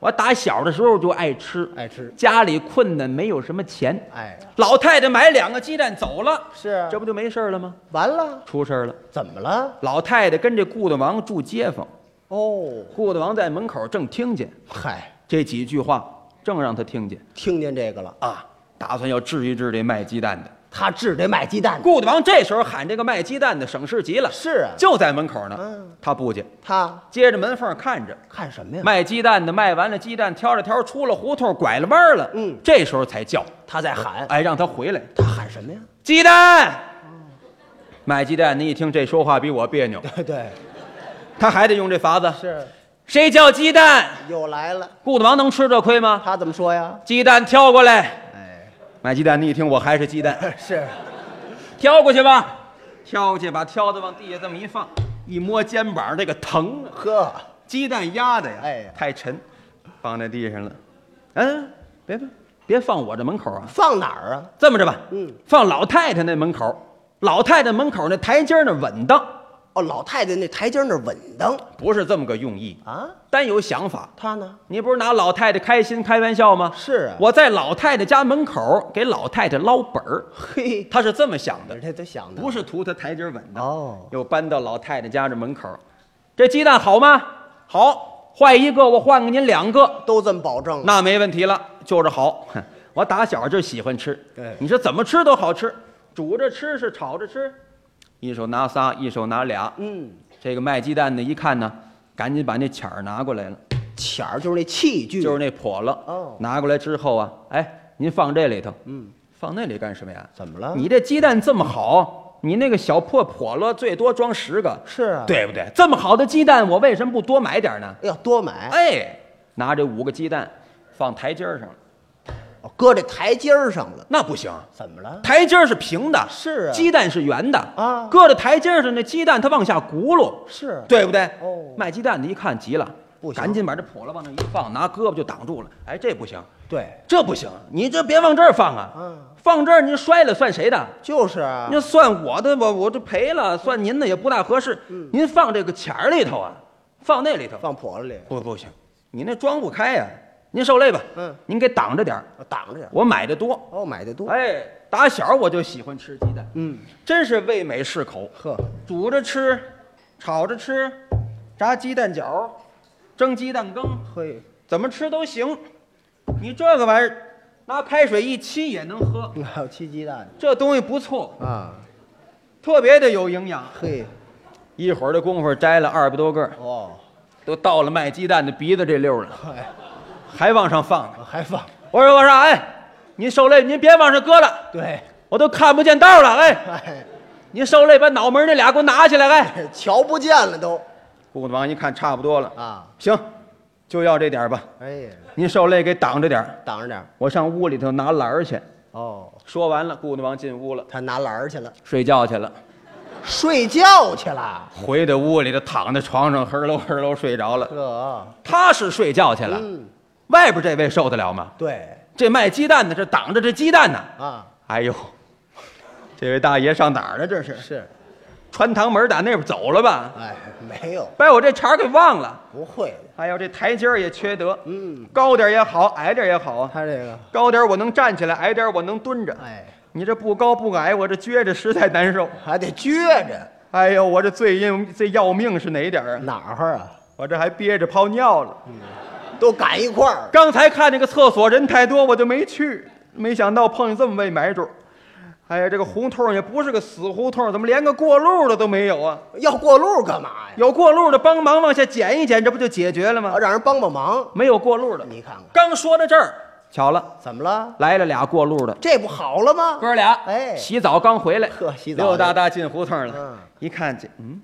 我打小的时候就爱吃， 爱吃家里困难，没有什么钱。 哎， 老太太买两个鸡蛋走了， 是啊这不就没事了吗？ 完了， 出事了， 怎么了？ 老太太跟这顾大王住街坊， 哦， 顾大王在门口正听见嗨， 这几句话，正让他听见听见这个了， 啊，打算要治一治这卖鸡蛋的。 他治这卖鸡蛋的， 顾大王这时候喊这个卖鸡蛋的省事急了， 是啊， 就在门口呢。 嗯他不去， 他接着门缝看着看什么呀？ 卖鸡蛋的，卖完了鸡蛋，挑着挑出了胡同，拐了弯了。 嗯这时候才叫， 他在喊， 哎，让他回来。 他喊什么呀？ 鸡蛋，卖鸡蛋的一听这说话比我别扭， 对对， 他还得用这法子。 是谁叫鸡蛋？ 又来了， 顾大王能吃这亏吗？ 他怎么说呀？ 鸡蛋挑过来。 哎， 卖鸡蛋的一听我还是鸡蛋， 是， 挑过去吧，挑过去，把挑子往地下这么一放，一摸肩膀，这个疼啊！ 呵， 鸡蛋压的呀， 哎呀太沉，放在地上了。嗯，别别别放我这门口啊！ 放哪儿啊？ 这么着吧， 嗯， 放老太太那门口，老太太门口那台阶那稳当， 哦，老太太那台阶那儿稳当不是这么个用意， 啊， 单有想法。 他呢？ 你不是拿老太太开心开玩笑吗？ 是啊， 我在老太太家门口给老太太捞本儿， 嘿， 他是这么想的， 这都想的不是图他台阶稳当。 哦， 又搬到老太太家这门口，这鸡蛋好吗？好，坏一个我换给您两个， 都这么保证， 那没问题了，就这好。哼我打小就喜欢吃， 对你说怎么吃都好吃，煮着吃是炒着吃，一手拿仨，一手拿俩。 嗯， 这个卖鸡蛋的一看呢，赶紧把那钱儿拿过来了， 钱儿就是那器具， 就是那笸箩。 哦拿过来之后啊，哎，您放这里头， 嗯， 放那里干什么呀？ 怎么了？ 你这鸡蛋这么好，你那个小破笸箩最多装十个， 是啊，， 对不对？这么好的鸡蛋，我为什么不多买点呢？ 要多买， 哎，拿这五个鸡蛋放台阶上了， 哦搁这台阶儿上了， 那不行， 怎么了？ 台阶是平的， 是啊鸡蛋是圆的啊搁在台阶上，那鸡蛋它往下轱辘， 是， 对不对？ 哦卖鸡蛋的一看急了， 不行赶紧把这笸箩往那一放，拿胳膊就挡住了。哎，这不行， 对， 这不行，你这别往这儿放啊！ 嗯， 放这儿您摔了算谁的？ 就是啊， 那算我的，我我这赔了；算您的也不大合适。您放这个钱儿里头啊，放那里头放笸箩里， 不不行，你那装不开呀、您受累吧。 嗯， 您给挡着点儿哦挡着点儿， 我买的多。 哦，买的多， 哎，打小我就喜欢吃鸡蛋， 嗯， 真是味美适口， 呵， 煮着吃，炒着吃，炸鸡蛋饺，蒸鸡蛋羹， 嘿， 怎么吃都行。你这个玩意儿，拿开水一沏也能喝， 还有沏鸡蛋这东西不错， 啊， 特别的有营养。 嘿， 一会儿的功夫摘了二百多个， 哦， 都到了卖鸡蛋的鼻子这溜了， 嗨， 还往上放呢。 还放， 我说我说，哎，您受累，您别往上搁了， 对， 我都看不见道了。哎， 哎， 您受累，把脑门那俩给我拿起来。哎， 瞧不见了都顾大王一看差不多了， 啊， 行，就要这点儿吧。 哎呀， 您受累给挡着点儿， 挡着点儿， 我上屋里头拿篮儿去。 哦， 说完了，顾大王进屋了， 他拿篮儿去了， 睡觉去了。 睡觉去了， 回到屋里头，躺在床上，呵喽呵喽睡着了。 呵， 他是睡觉去了， 嗯， 外边这位受得了吗？ 对， 这卖鸡蛋的，这挡着这鸡蛋呢。 啊， 哎呦，这位大爷上哪儿了？这是是， 穿堂门打那边走了吧？ 哎，没有， 把我这茬儿给忘了。 不会的， 哎呦，这台阶儿也缺德， 嗯， 高点儿也好，矮点儿也好啊。 他这个， 高点儿我能站起来，矮点儿我能蹲着。 哎， 你这不高不矮，我这撅着实在难受。 还得撅着， 哎呦，我这最因最要命是哪点儿啊？ 哪儿啊？ 我这还憋着泡尿了。 都赶一块儿， 刚才看那个厕所人太多，我就没去。没想到碰见这么位买主。哎呀，这个胡同也不是个死胡同，怎么连个过路的都没有啊？ 要过路干嘛呀？ 有过路的帮忙往下捡一捡，这不就解决了吗啊，？让人帮帮忙， 没有过路的， 你看看刚说到这儿，巧了， 怎么了？ 来了俩过路的， 这不好了吗？ 哥俩， 哎洗澡刚回来， 呵洗澡溜达达进胡同了。 嗯一看这，嗯，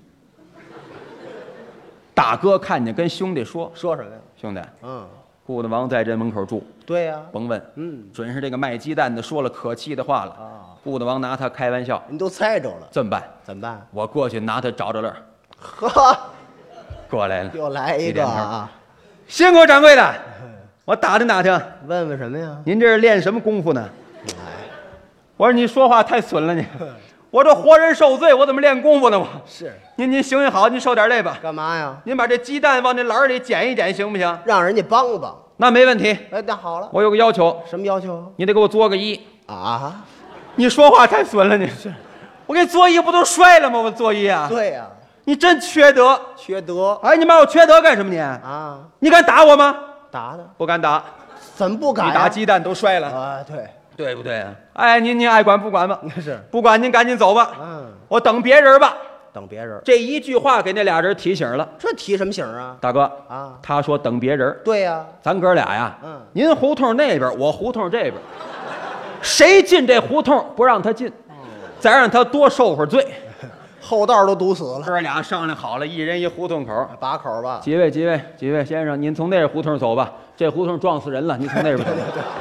大哥看见跟兄弟说说什么呀？：“ 兄弟， 嗯， 顾大王在这门口住， 对呀， 甭问， 嗯， 准是这个卖鸡蛋的说了可气的话了。 啊顾大王拿他开玩笑， 你都猜着了， 这么办？ 怎么办？ 我过去拿他找找乐儿。 呵， 过来了， 又来一一点头个啊！ 辛苦掌柜的，我打听打听， 问问什么呀？ 您这是练什么功夫呢？ 哎， 我说你说话太损了你， 我这活人受罪，我怎么练功夫呢？我是。 您您行行好，您受点累吧。 干嘛呀？ 您把这鸡蛋往这篮里捡一捡，行不行？ 让人家帮帮。 那没问题。 哎，那好了。 我有个要求。 什么要求？ 你得给我做个揖啊！ 你说话太损了，你是。我给你作揖不都摔了吗？我作揖啊。 对呀、啊。 你真缺德。 缺德。 哎，你骂我缺德干什么你？ 啊！ 你敢打我吗？ 打的。 不敢打。 怎么不敢、啊？ 你打鸡蛋都摔了。 啊，对。 对不对啊？哎，您您爱管不管吧？ 是。 不管您赶紧走吧。 嗯。 我等别人吧。 等别人。 这一句话给那俩人提醒了。 这提什么醒啊？ 大哥啊， 他说等别人。 对呀、啊。 咱哥俩呀， 嗯， 您胡同那边，我胡同这边，谁进这胡同不让他进，再让他多受会儿罪。 后道都堵死了。 哥俩商量好了，一人一胡同口， 把口吧。 几位几位几位先生，您从那胡同走吧，这胡同撞死人了，您从那边走。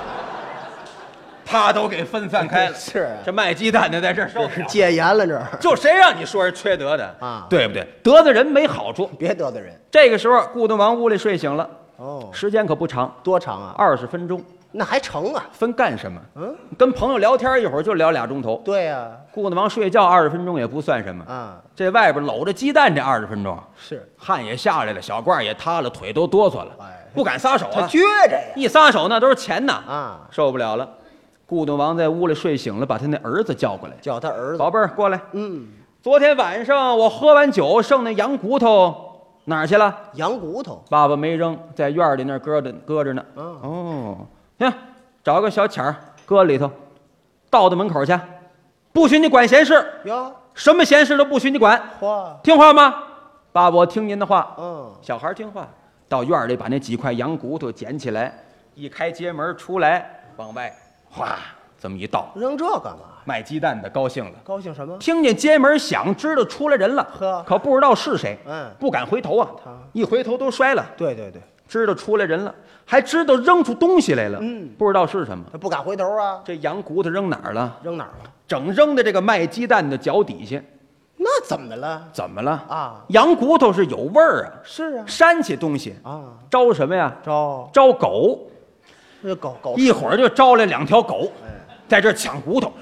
他都给分散开了。 是、啊， 这卖鸡蛋的在这儿受不了， 戒严了这儿。 就谁让你说人缺德的啊？ 对不对？得罪人没好处， 别得罪人。 这个时候，顾东王屋里睡醒了。 哦， 时间可不长， 多长啊？ 二十分钟。 那还成啊？ 分干什么？ 嗯， 跟朋友聊天一会儿就聊俩钟头。 对呀、啊， 顾东王睡觉二十分钟也不算什么啊。 这外边搂着鸡蛋这二十分钟， 是汗也下来了，小褂也塌了，腿都哆嗦了， 哎， 不敢撒手啊。 他撅着呀， 一撒手那都是钱呐啊， 受不了了。顾东王在屋里睡醒了，把他那儿子叫过来， 叫他儿子， 宝贝儿过来。 嗯， 昨天晚上我喝完酒，剩那羊骨头哪儿去了？ 羊骨头， 爸爸没扔，在院里那儿搁着搁着呢。 嗯， 哦，行，找个小钱儿搁里头，倒到门口去，不许你管闲事。 哟， 什么闲事都不许你管。 嚯， 听话吗？爸爸，我听您的话。 嗯， 小孩听话，到院里把那几块羊骨头捡起来，一开街门出来，往外。哗，这么一倒， 扔这干嘛？ 卖鸡蛋的高兴了， 高兴什么？ 听见街门响，知道出来人了， 呵， 可不知道是谁， 嗯， 不敢回头啊， 他一回头都摔了。 对对对， 知道出来人了，还知道扔出东西来了， 嗯， 不知道是什么， 他不敢回头啊。 这羊骨头扔哪儿了？ 扔哪儿了？ 整扔在这个卖鸡蛋的脚底下。 那怎么了？ 怎么了啊？ 羊骨头是有味儿啊， 是啊， 膻气东西啊， 招什么呀？ 招招狗。 这狗狗一会儿就招来两条狗，在这抢骨头，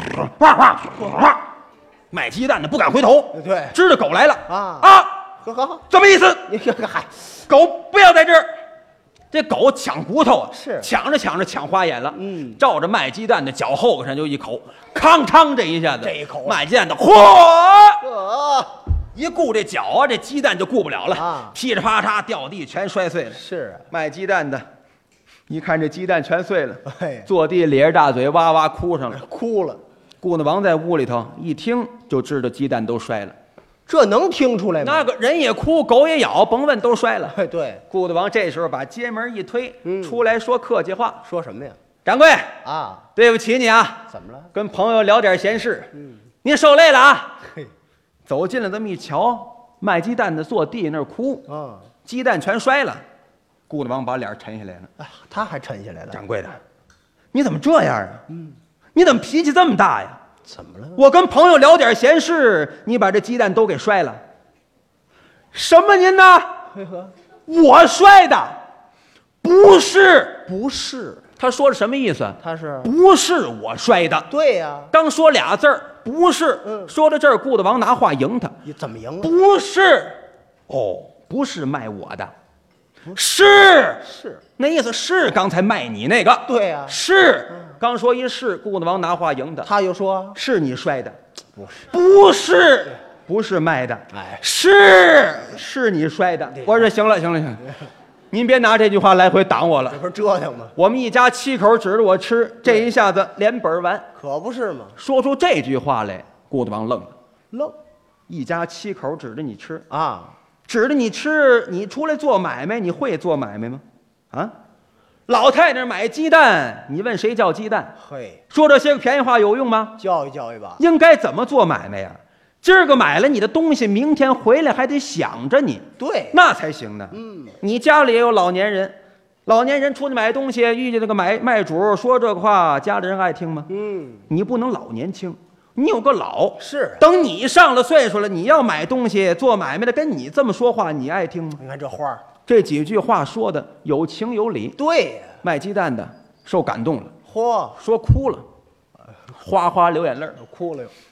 卖鸡蛋的不敢回头， 对， 知道狗来了啊啊， 呵呵， 什么意思？ 你看看，嗨， 狗不要在这儿。这狗抢骨头啊， 是抢着抢着抢花眼了， 嗯， 照着卖鸡蛋的脚后跟上就一口，康昌这一下子， 这一口卖鸡蛋的，嚯！ 呃， 一顾这脚啊，这鸡蛋就顾不了了啊， 噼里啪嚓掉地，全摔碎了。 是啊， 卖鸡蛋的，一看这鸡蛋全碎了， 哎， 坐地咧着大嘴哇哇哭上了。 哭了， 顾大王在屋里头一听就知道鸡蛋都摔了， 这能听出来吗？ 那个人也哭，狗也咬，甭问都摔了。 哎，对， 顾大王这时候把街门一推， 嗯出来说客气话说什么呀？ 掌柜， 啊， 对不起你啊， 怎么了？ 跟朋友聊点闲事， 嗯， 您受累了啊。 嘿， 走进来这么一瞧，卖鸡蛋的坐地那儿哭， 啊， 鸡蛋全摔了。顾大王把脸沉下来了。 啊，他还沉下来了。 掌柜的，你怎么这样啊？嗯，你怎么脾气这么大呀？ 怎么了？ 我跟朋友聊点闲事，你把这鸡蛋都给摔了。什么您呢？ 嘿呵， 我摔的，不是。 不是， 他说的什么意思？ 他是不是我摔的。 对呀， 刚说俩字儿，不是。 嗯说到这儿，顾大王拿话赢他。 你怎么赢了？ 不是。哦，不是卖我的，是是， 那意思是刚才卖你那个。 对呀， 是。刚说一是，顾大王拿话赢他。 他又说是你摔的， 不是， 不是，不是卖的， 哎， 是是你摔的。我说行了行了行了，您别拿这句话来回挡我了这。不是折腾吗？ 我们一家七口指着我吃，这一下子连本完。 可不是嘛， 说出这句话来，顾大王愣了。 愣一家七口指着你吃， 啊， 指着你吃，你出来做买卖，你会做买卖吗？啊，老太太买鸡蛋，你问谁叫鸡蛋？ 嘿， 说这些个便宜话有用吗？ 教育教育吧。 应该怎么做买卖呀？今儿个买了你的东西，明天回来还得想着你， 对， 那才行呢。 嗯， 你家里也有老年人，老年人出去买东西，遇见那个买卖主说这个话，家里人爱听吗？ 嗯， 你不能老年轻，你有个老， 是， 等你上了岁数了，你要买东西做买卖的，跟你这么说话，你爱听吗？ 你看这花儿， 这几句话说的有情有理， 对呀， 卖鸡蛋的受感动了， 嚯， 说哭了，哗哗流眼泪儿。 哭了哟。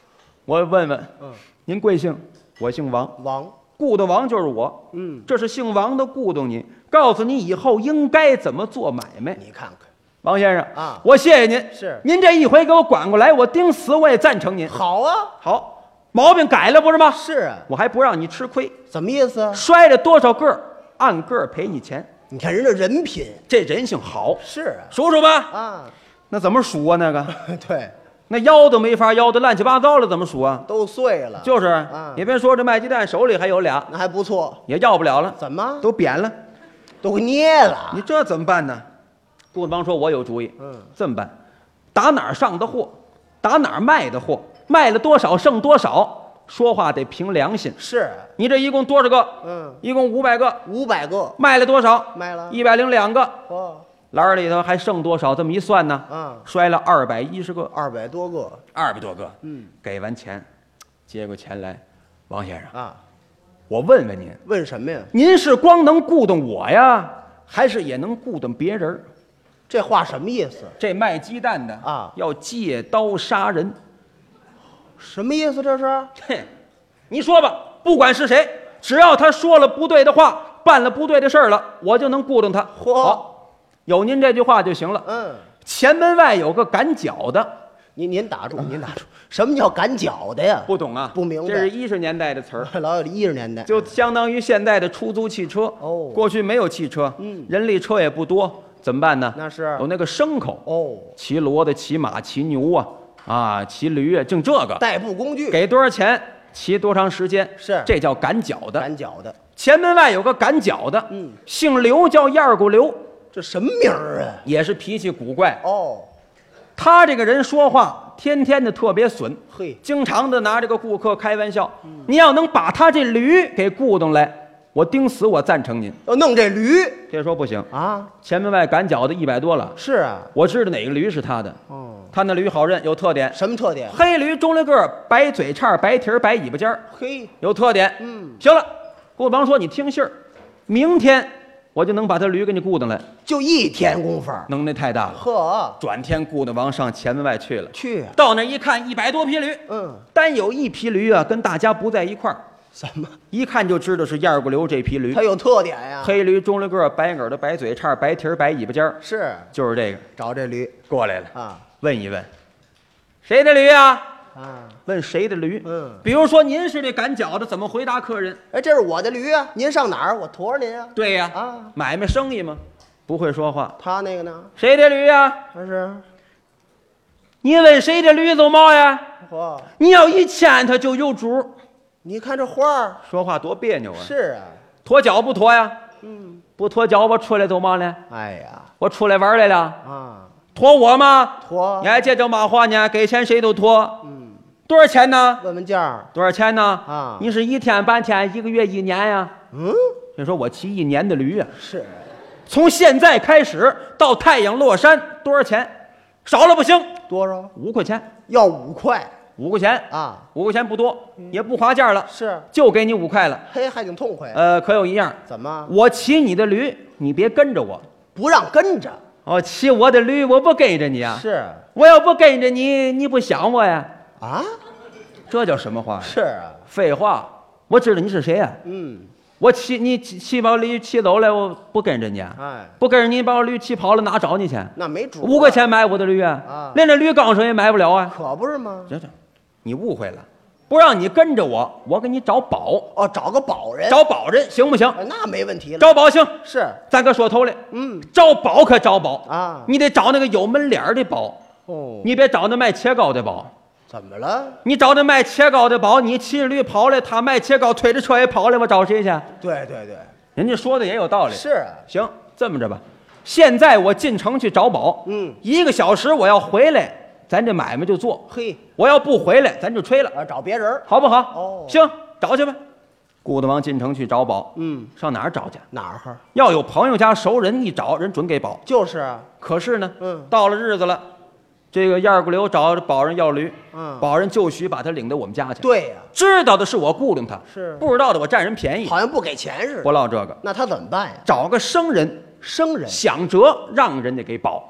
我问问， 嗯， 您贵姓？我姓王， 王， 顾的王就是我。 嗯， 这是姓王的顾动你，告诉你以后应该怎么做买卖。 你看看， 王先生啊我谢谢您。 是您这一回给我管过来，我盯死我也赞成您。 好啊， 好，毛病改了不是吗？ 是啊， 我还不让你吃亏， 怎么意思？ 摔了多少个儿，按个儿赔你钱。 你看人这人品， 这人性好， 是啊， 数数吧。 啊， 那怎么数啊？那个对， 那腰都没法腰的乱七八糟了，怎么数啊？ 都碎了， 就是， 啊你别说这卖鸡蛋手里还有俩， 那还不错， 也要不了了， 怎么都扁了。 都给捏了？ 你这怎么办呢？顾子帮说：“我有主意。 嗯， 这么办，打哪儿上的货，打哪儿卖的货，卖了多少剩多少，说话得凭良心。 是， 你这一共多少个？ 嗯， 一共五百个， 五百个卖了多少？ 卖了， 一百零两个。 哦， 篮儿里头还剩多少？这么一算呢， 嗯， 摔了二百一十个， 二百多个， 二百多个。 嗯， 给完钱，接过钱来，王先生， 啊， 我问问您， 问什么呀？ 您是光能顾动我呀，还是也能顾动别人？ 这话什么意思？ 这卖鸡蛋的啊要借刀杀人。 什么意思？这是？ 嘿，你说吧，不管是谁，只要他说了不对的话，办了不对的事儿了，我就能顾动他。 嚯好，有您这句话就行了。 嗯， 前门外有个赶脚的， 您您打住，您打住，什么叫赶脚的呀？ 不懂啊？ 不明白这是一十年代的词儿， 老有一十年代， 就相当于现在的出租汽车。 哦过去没有汽车， 嗯人力车也不多，怎么办呢？ 那是有那个牲口， 哦， 骑骡子、骑马、骑牛啊，啊，骑驴啊，净这个。 代步工具， 给多少钱，骑多长时间， 是这叫赶脚的。 赶脚的， 前门外有个赶脚的， 嗯， 姓刘，叫燕儿骨刘， 这什么名儿啊？ 也是脾气古怪。 哦， 他这个人说话天天的特别损， 嘿， 经常的拿这个顾客开玩笑。你要能把他这驴给顾动来，我盯死我赞成您。 要弄这驴这说不行， 啊？ 前门外赶脚的一百多了， 是啊， 我知道哪个驴是他的。 哦， 他那驴好认，有特点， 什么特点？ 黑驴中了个儿，白嘴叉，白蹄儿，白尾巴尖儿， 嘿， 有特点。 嗯， 行了，顾王说你听信儿，明天我就能把他驴给你顾动来， 就一天功夫儿， 能耐太大了。 呵， 转天顾的王上前门外去了， 去啊， 到那儿一看，一百多匹驴， 嗯， 单有一匹驴啊，跟大家不在一块儿， 什么？ 一看就知道是燕儿骨刘这匹驴它。有特点呀？ 黑驴中了个儿，白耳朵，白嘴叉，白蹄儿，白尾巴尖儿， 是就是这个。 找这驴过来了， 啊问一问，谁的驴啊？ 啊， 问谁的驴？ 嗯， 比如说您是这赶脚的，怎么回答客人？ 哎，这是我的驴啊，您上哪儿？我驮着您啊。 对呀， 啊， 买卖生意嘛，不会说话。 他那个呢？ 谁的驴呀？ 他是你问谁的驴走毛呀？ 嚯， 你要一牵它就有主。 你看这花儿说话多别扭啊！ 是啊， 脱脚不脱呀？ 嗯， 不脱脚我出来走嘛呢？ 哎呀， 我出来玩来了。 啊， 脱我吗？ 驮你，还接着骂话呢？给钱谁都脱。 嗯， 多少钱呢？ 问问价儿多少钱呢？ 啊你是一天半天，一个月一年呀？ 嗯， 你说我骑一年的驴呀、 是从现在开始到太阳落山多少钱？少了不行， 多少？ 五块钱， 要五块五块钱， 啊？ 五块钱不多，也不划价了， 是， 就给你五块了。 嘿，还挺痛快。 呃，可有一样， 怎么我骑你的驴，你别跟着我。 不让跟着？ 哦，骑我的驴，我不跟着你啊。 是我要不跟着你，你不想我呀？ 啊， 这叫什么话？ 是啊， 废话，我知道你是谁呀、 嗯， 我骑你骑骑把我驴骑走了，我不跟着你啊。 哎， 不跟着你，把我驴骑跑了，哪找你去？ 那没主。 五块钱买我的驴啊， 啊连这驴钢绳也买不了啊！ 可不是吗？ 这这，你误会了，不让你跟着我，我给你找保， 哦，找个保人， 找保人行不行？ 哎那没问题了。 找保行， 是， 咱可说头了， 嗯， 找保可找保啊你得找那个有门脸儿的保， 哦， 你别找那卖切糕的保。 怎么了？ 你找那卖切糕的保，你骑着驴跑了，他卖切糕推着车也跑了，我找谁去？ 对对对， 人家说的也有道理。 是啊， 行，这么着吧，现在我进城去找保， 嗯， 一个小时我要回来，咱这买卖就做； 嘿， 我要不回来，咱就吹了， 啊，找别人儿， 好不好？ 哦行，找去吧。顾大王进城去找保， 嗯， 上哪儿找去？ 哪儿？ 要有朋友家熟人，一找人准给保。 就是啊， 可是呢， 嗯到了日子了，这个燕儿骨刘找保人要驴， 嗯保人就许把他领到我们家去。 对呀， 知道的是我雇佣他， 是不知道的我占人便宜。 好像不给钱似的。 不唠这个， 那他怎么办呀？ 找个生人生人想辙，让人家给保。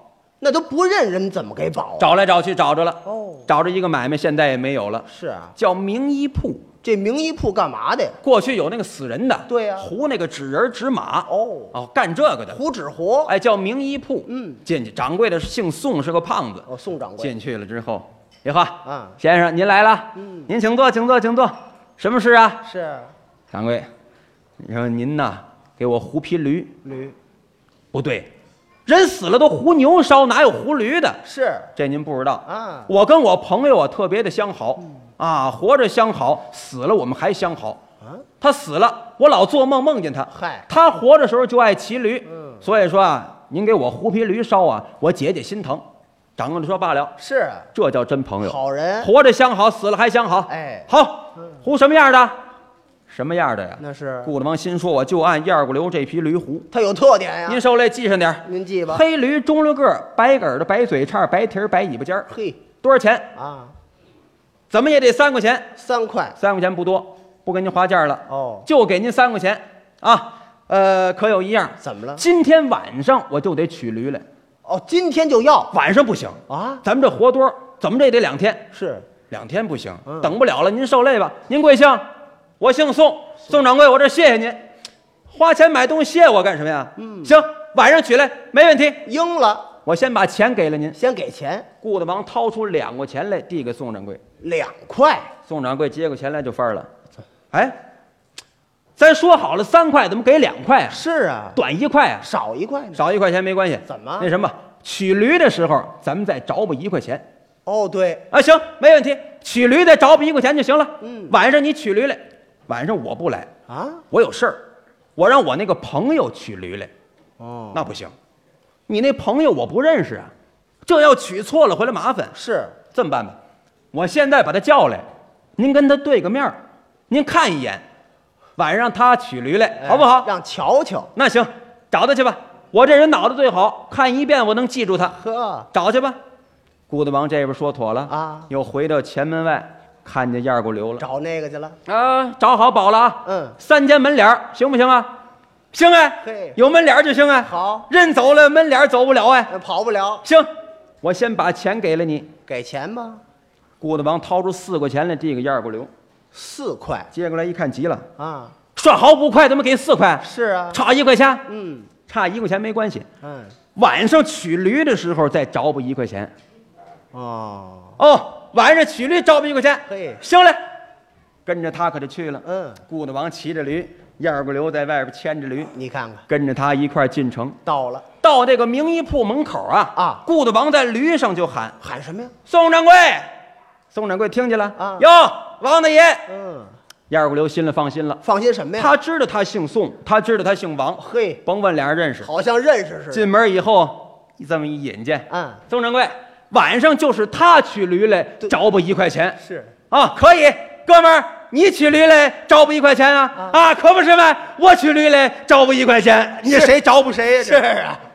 那都不认人，怎么给保？ 找来找去找着了， 哦， 找着一个买卖，现在也没有了， 是啊， 叫名医铺。 这名医铺干嘛的呀？ 过去有那个死人的， 对呀糊那个纸人纸马， 哦哦，干这个的， 糊纸活。 哎，叫名医铺。 嗯， 进去，掌柜的姓宋，是个胖子。 哦，宋掌柜。 进去了之后，哟呵， 啊， 先生您来了， 嗯， 您请坐，请坐，请坐。什么事啊？ 是掌柜，你说您呐，给我糊匹驴。 驴， 不对，人死了都糊牛烧，哪有糊驴的？ 是这您不知道啊。 我跟我朋友啊特别的相好。嗯啊，活着相好，死了我们还相好。 啊， 他死了，我老做梦梦见他。 嗨， 他活着时候就爱骑驴。 嗯， 所以说啊，您给我糊匹驴烧啊，我解解心疼。掌柜的说罢了， 是啊， 这叫真朋友。 好人。 活着相好，死了还相好。 哎， 好，糊什么样的？什么样的呀？ 那是顾大王心说，我就按燕谷流这匹驴糊。 它有特点呀。 您手里记上点儿。 您记吧。 黑驴，中溜个儿，白个儿的，白嘴叉，白蹄儿，白尾巴尖儿。 嘿， 多少钱？ 啊， 怎么也得三块钱。 三块。 三块钱不多，不给您划价了。 哦， 就给您三块钱啊。呃，可有一样， 怎么了？ 今天晚上我就得取驴来。 哦，今天就要晚上不行啊？ 咱们这活多，怎么着也得两天。 是两天不行， 嗯等不了了。您受累吧。您贵姓？我姓宋，宋掌柜，我这谢谢您。花钱买东西谢我干什么呀？ 嗯行，晚上取来没问题。 应了。 我先把钱给了您。 先给钱顾大王掏出两块钱来递给宋掌柜。 两块。 宋掌柜接过钱来就翻了。哎，咱说好了三块，怎么给两块啊？ 是啊， 短一块啊， 少一块呢。 少一块钱没关系。 怎么那什么，取驴的时候咱们再找补一块钱哦，对， 啊？行，没问题。取驴再找补一块钱就行了。 嗯晚上你取驴来，晚上我不来， 啊， 我有事儿，我让我那个朋友取驴来。 哦， 那不行，你那朋友我不认识啊，这要取错了回来麻烦。 是这么办吧，我现在把他叫来，您跟他对个面儿，您看一眼，晚上让他取驴来，好不好？ 哎让瞧瞧。 那行，找他去吧。我这人脑子最好，看一遍我能记住他。 呵， 找去吧。顾大王这边说妥了啊又回到前门外，看见燕谷流了找那个去了。 啊，找好保了啊。 嗯， 三间门脸儿行不行啊？行哎嘿， 有门脸儿就行哎。 好， 人走了，门脸儿走不了哎。 呃跑不了。 行，我先把钱给了你。 给钱吧， 顾大王掏出四块钱来递给燕谷流， 四块接过来一看急了， 啊。 算好五块，怎么给四块？ 是啊， 差一块钱， 嗯差一块钱没关系。 嗯， 晚上取驴的时候再找补一块钱。 哦， 哦，晚上取驴找补一块钱。 嘿行嘞，跟着他可就去了。 嗯， 顾大王骑着驴，燕谷流在外边牵着驴， 你看看， 跟着他一块儿进城。 到了， 到这个名医铺门口啊啊顾大王在驴上就喊喊什么呀？ 宋掌柜，宋掌柜听见了啊哟，王大爷。 嗯， 燕谷流心里放心了， 放心什么呀？ 他知道他姓宋，他知道他姓王， 嘿， 甭问俩人认识。 好像认识似的。 进门以后，这么一引荐， 嗯， 宋掌柜，晚上就是他取驴来找补一块钱是啊，可以，哥们儿，你取驴来找补一块钱啊？啊，可不是嘛，我取驴来找补一块钱，你是谁找补谁呀？ 是啊，